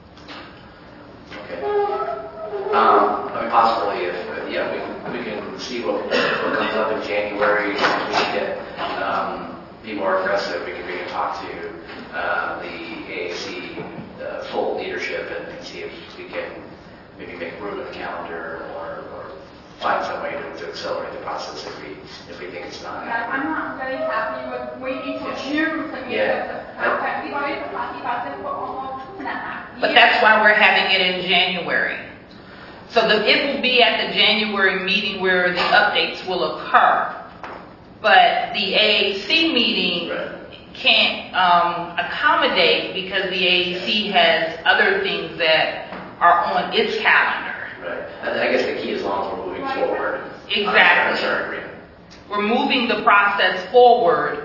Okay. I mean, possibly, if we can see what comes up in January. If we can get be more aggressive, we can talk to the AAC full leadership and see if we can maybe make room in the calendar or find some way to accelerate the process if we think it's not happening. I'm not very happy with waiting till June to meet Yeah. We've already been talking about this for almost 2.5 years. But that's why we're having it in January. So it will be at the January meeting where the updates will occur. But the AAC meeting can't accommodate because the AAC has other things that are on its calendar. Right. I guess the key is long as we're moving forward. Exactly. We're moving the process forward,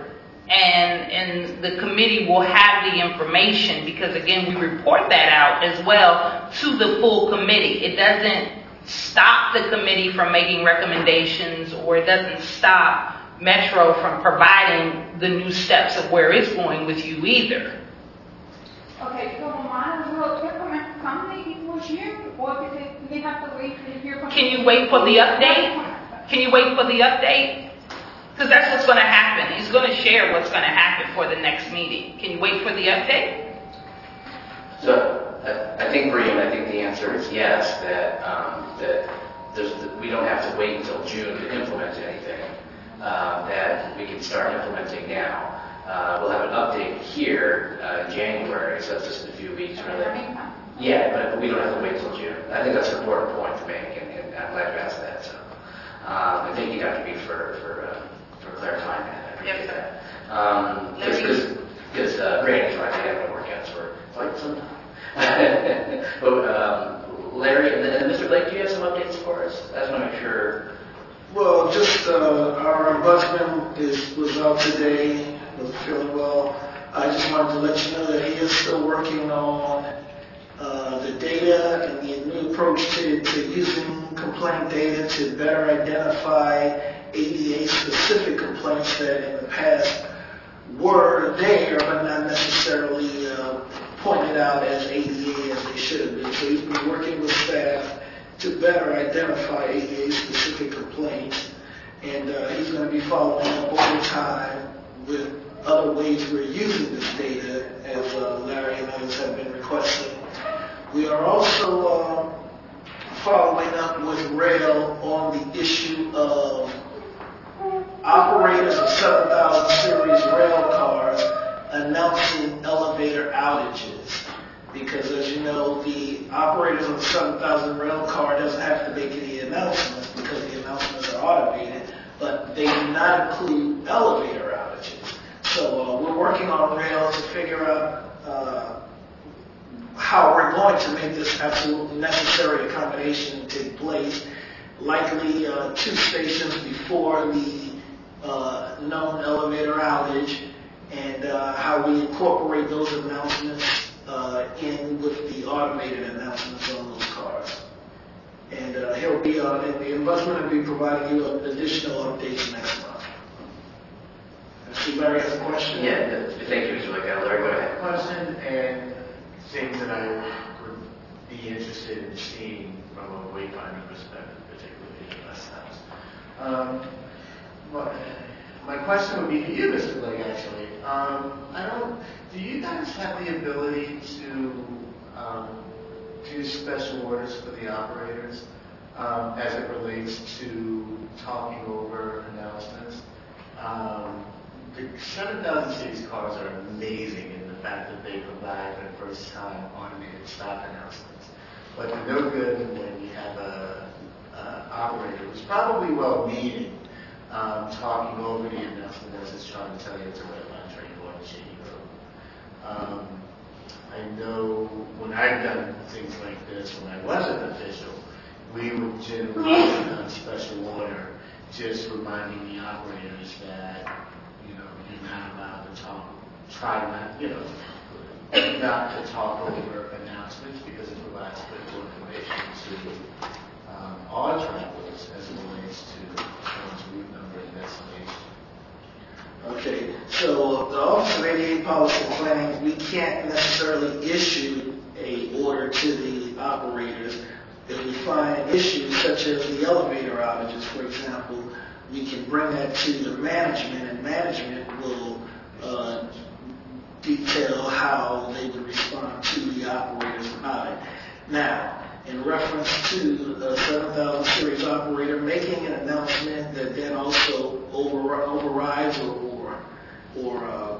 and the committee will have the information because, again, we report that out as well to the full committee. It doesn't stop the committee from making recommendations, or it doesn't stop Metro from providing the new steps of where it's going with you either. Okay, so might as well implement something before June, or do they have to wait to hear from... Can you wait for the update? Can you wait for the update? Because that's what's going to happen. He's going to share what's going to happen for the next meeting. Can you wait for the update? So I think, Brian, the answer is yes, that we don't have to wait until June to implement anything, that we can start implementing now. We'll have an update here in January, so that's just in a few weeks, really. Yeah, but we don't have to wait until June. I think that's an important point to make, and I'm glad you asked that. So, and thank you, Dr. B, for clarifying that. I appreciate that. Because Brandon's right, they have no workouts for quite some time. But Larry and Mr. Blake, do you have some updates for us? I just want to make sure. Well, just our ombudsman was out today, was feeling well. I just wanted to let you know that he is still working on the data and the new approach to using complaint data to better identify ADA-specific complaints that in the past were there but not necessarily pointed out as ADA as they should have been. So he's been working with staff to better identify ADA-specific complaints, and he's going to be following up over time with other ways we're using this data, as Larry and others have been requesting. We are also following up with rail on the issue of operators of 7000 series rail cars announcing elevator outages. Because as you know, the operators of the 7000 rail car doesn't have to make any announcements because the announcements are automated, but they do not include elevator outages. So we're working on rail to figure out how we're going to make this absolutely necessary accommodation take place. Likely 2 stations before the known elevator outage, and how we incorporate those announcements in with the automated announcements on those cards. And he'll be on it. The ombudsman will be providing you additional updates next month. I see Larry has a question. Yeah, thank you, Mr. Licca. Larry, go ahead. Question and things that I would be interested in seeing from a wayfinder perspective, particularly in the West House. My question would be to you, Mr. Blake, actually. Do you guys have the ability to do special orders for the operators as it relates to talking over announcements? The 7,000 cities cars are amazing in the fact that they provide for the first time automated stop announcements. But they're no good when you have a operator who's probably well-meaning talking over the announcement as it's trying to tell you it's a red line train going to Shady Grove. I know when I've done things like this, when I was an official, we would generally on special order just reminding the operators that, you're not allowed to not to talk over announcements because it provides critical information to all travelers as it relates to one's route number and destination. Okay, so the Office of ADA Policy and Planning, we can't necessarily issue a order to the operators. If we find issues such as the elevator outages, for example, we can bring that to the management, and management will detail how they would respond to the operator's audit. Now, in reference to the 7,000 series operator making an announcement that then also overrides or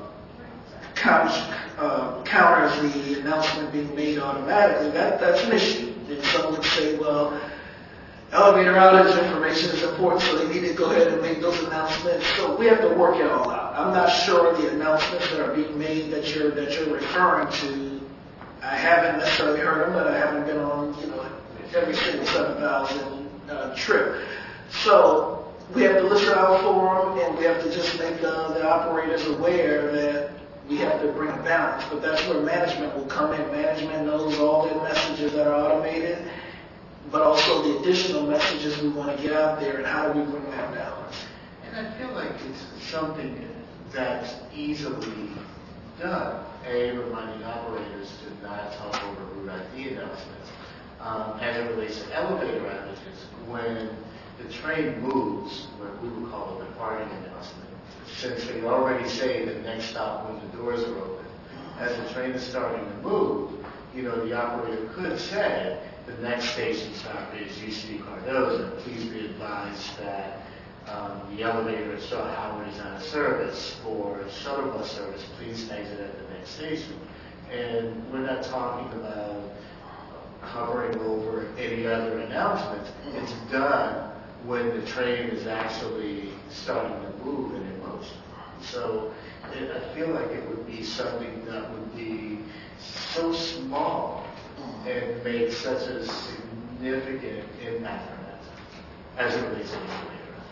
counters the announcement being made automatically, that's an issue. And some would say, well, elevator outage information is important, so they need to go ahead and make those announcements. So we have to work it all out. I'm not sure the announcements that are being made that you're referring to. I haven't necessarily heard them, but I haven't been on every single 7,000 trip. So we have to listen out for them, and we have to just make the operators aware that we have to bring a balance. But that's where management will come in. Management knows all the messages that are automated, but also the additional messages we want to get out there, and how do we bring that balance? And I feel like it's something that's easily done. Reminding operators to not talk over route ID announcements. As it relates to elevator outages, when the train moves, what we would call a departing announcement, since they already say the next stop when the doors are open, as the train is starting to move, the operator could say, the next station stop is UC Cardozo. Please be advised that the elevator at Shaw Howard is out of service. For shuttle bus service, please exit at the next station. And we're not talking about covering over any other announcements. It's done when the train is actually starting to move and in motion. So I feel like it would be something that would be so small and make such a significant impact on that as it relates to the elevator.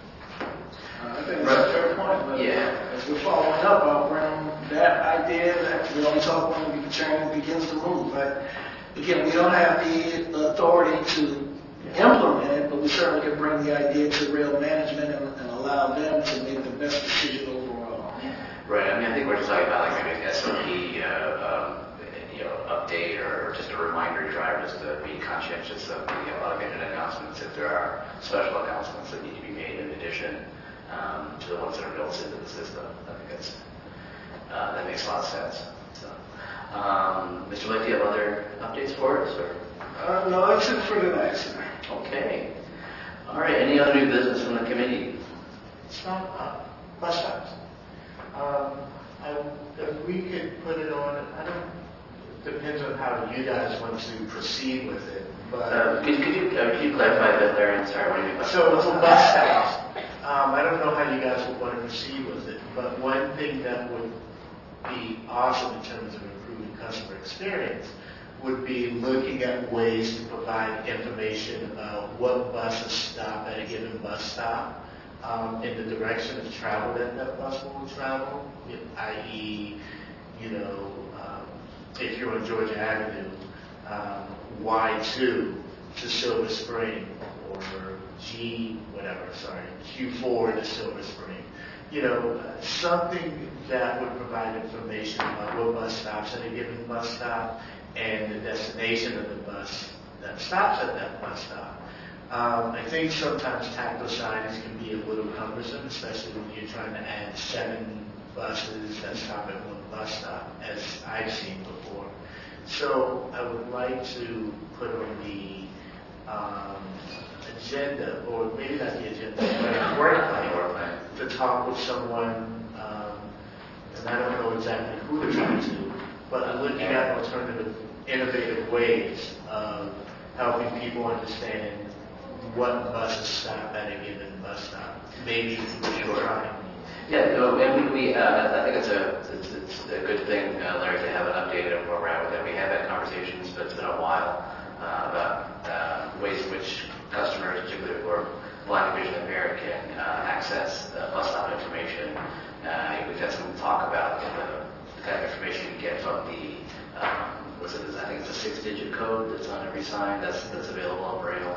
I think that's a fair point, but as we're following up, I'll bring that idea that we only talk when the train begins to move. But again, we don't have the authority to implement it, but we certainly can bring the idea to rail management and allow them to make the best decision overall. Right. I think we're just talking about like maybe an SOP update or just a reminder to drivers to be conscientious of the automated announcements if there are special announcements that need to be made in addition to the ones that are built into the system. I think that makes a lot of sense. So, Mr. Lake, do you have other updates for us? Or? No, that's it for tonight. Okay. All right. Any other new business from the committee? It's not bus stops. If we could put it on, depends on how you guys want to proceed with it. But could you clarify that there? I'm sorry. What do you mean by so bus stops. I don't know how you guys would want to proceed with it, but one thing that would be awesome in terms of improving customer experience would be looking at ways to provide information about what buses stop at a given bus stop, in the direction of travel that bus will travel, i.e., if you're on Georgia Avenue, Y2 to Silver Spring, or Q4 to Silver Spring. Something that would provide information about what bus stops at a given bus stop and the destination of the bus that stops at that bus stop. I think sometimes tactile signage can be a little cumbersome, especially when you're trying to add 7 buses that stop at one bus stop, as I've seen before. So I would like to put on the agenda, or maybe not the agenda, but work plan, to talk with someone, and I don't know exactly who to talk to, but I'm looking at alternative, innovative ways of helping people understand what buses stop at a given bus stop. Maybe trying. Yeah, no, and I think it's a good thing, Larry, to have an updated and more around with it. We have had conversations, but it's been a while, about ways in which customers, particularly who are blind or visually impaired, can access bus stop information. We've had some talk about the kind of information you get from the, I think it's a 6-digit code that's on every sign that's available on Braille.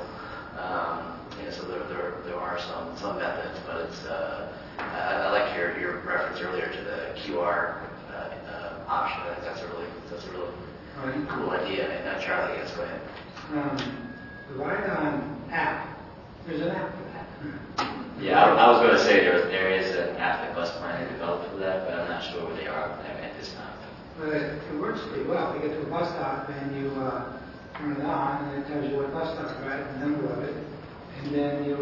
So there are some methods, but it's I like your reference earlier to the QR option. I think that's a really cool idea. And Charlie, yes, go ahead. The Ride-On app, there's an app for that. Yeah, I was going to say there is an app that Bus Planning developed for that, but I'm not sure where they are at this time. But it works pretty well. You get to a bus stop and you turn it on, and it tells you what bus stop you're at, the number of it, and then you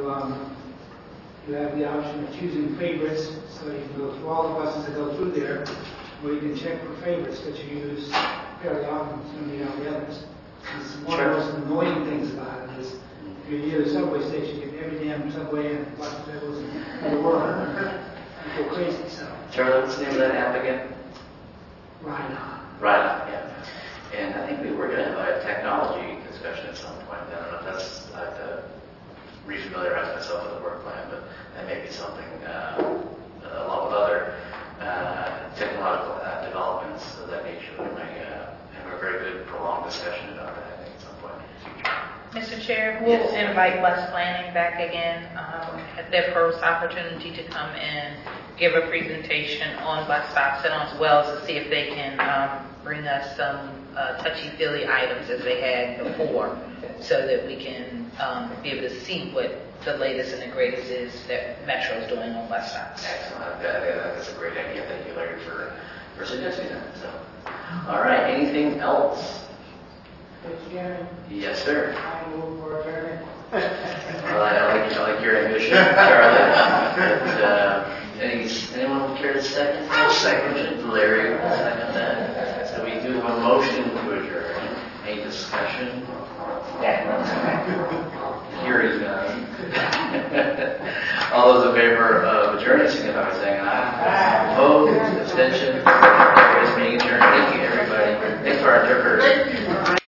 have the option of choosing favorites, so you can go through all the buses that go through there, or you can check for favorites that you use fairly often, some of the others. It's one of the most annoying things about it is if you're near the subway station, you get every damn subway and bus that goes in the world. You go crazy. So. Charlie, what's the name of that app again? Ride-On. Ride-On, yeah. And I think we were going to have a technology discussion at some point. I don't know if that's, I have to refamiliarize myself with the work plan, but that may be something, along with other technological developments of that nature. We might have a very good prolonged discussion about that, I think, at some point in the future. Mr. Chair, we'll invite Bus Planning back again at their first opportunity to come and give a presentation on bus stops, and as well as to see if they can bring us some touchy-feely items as they had before, so that we can be able to see what the latest and the greatest is that Metro is doing on bus stops. Excellent. That's a great idea. Thank you, Larry, for suggesting that. So, all right. Anything else? Mr. Chairman? Yes, sir. I move for adjournment. Well, I like your ambition, Charlie. Anyone care to second? I'll second. Larry will second that. So we do have a motion to adjourn. Any discussion? Hearing none. All those in favor of adjourning, signify by saying aye. Opposed? Abstention? This meeting adjourned. Thank you, everybody. Thanks for our interpreters.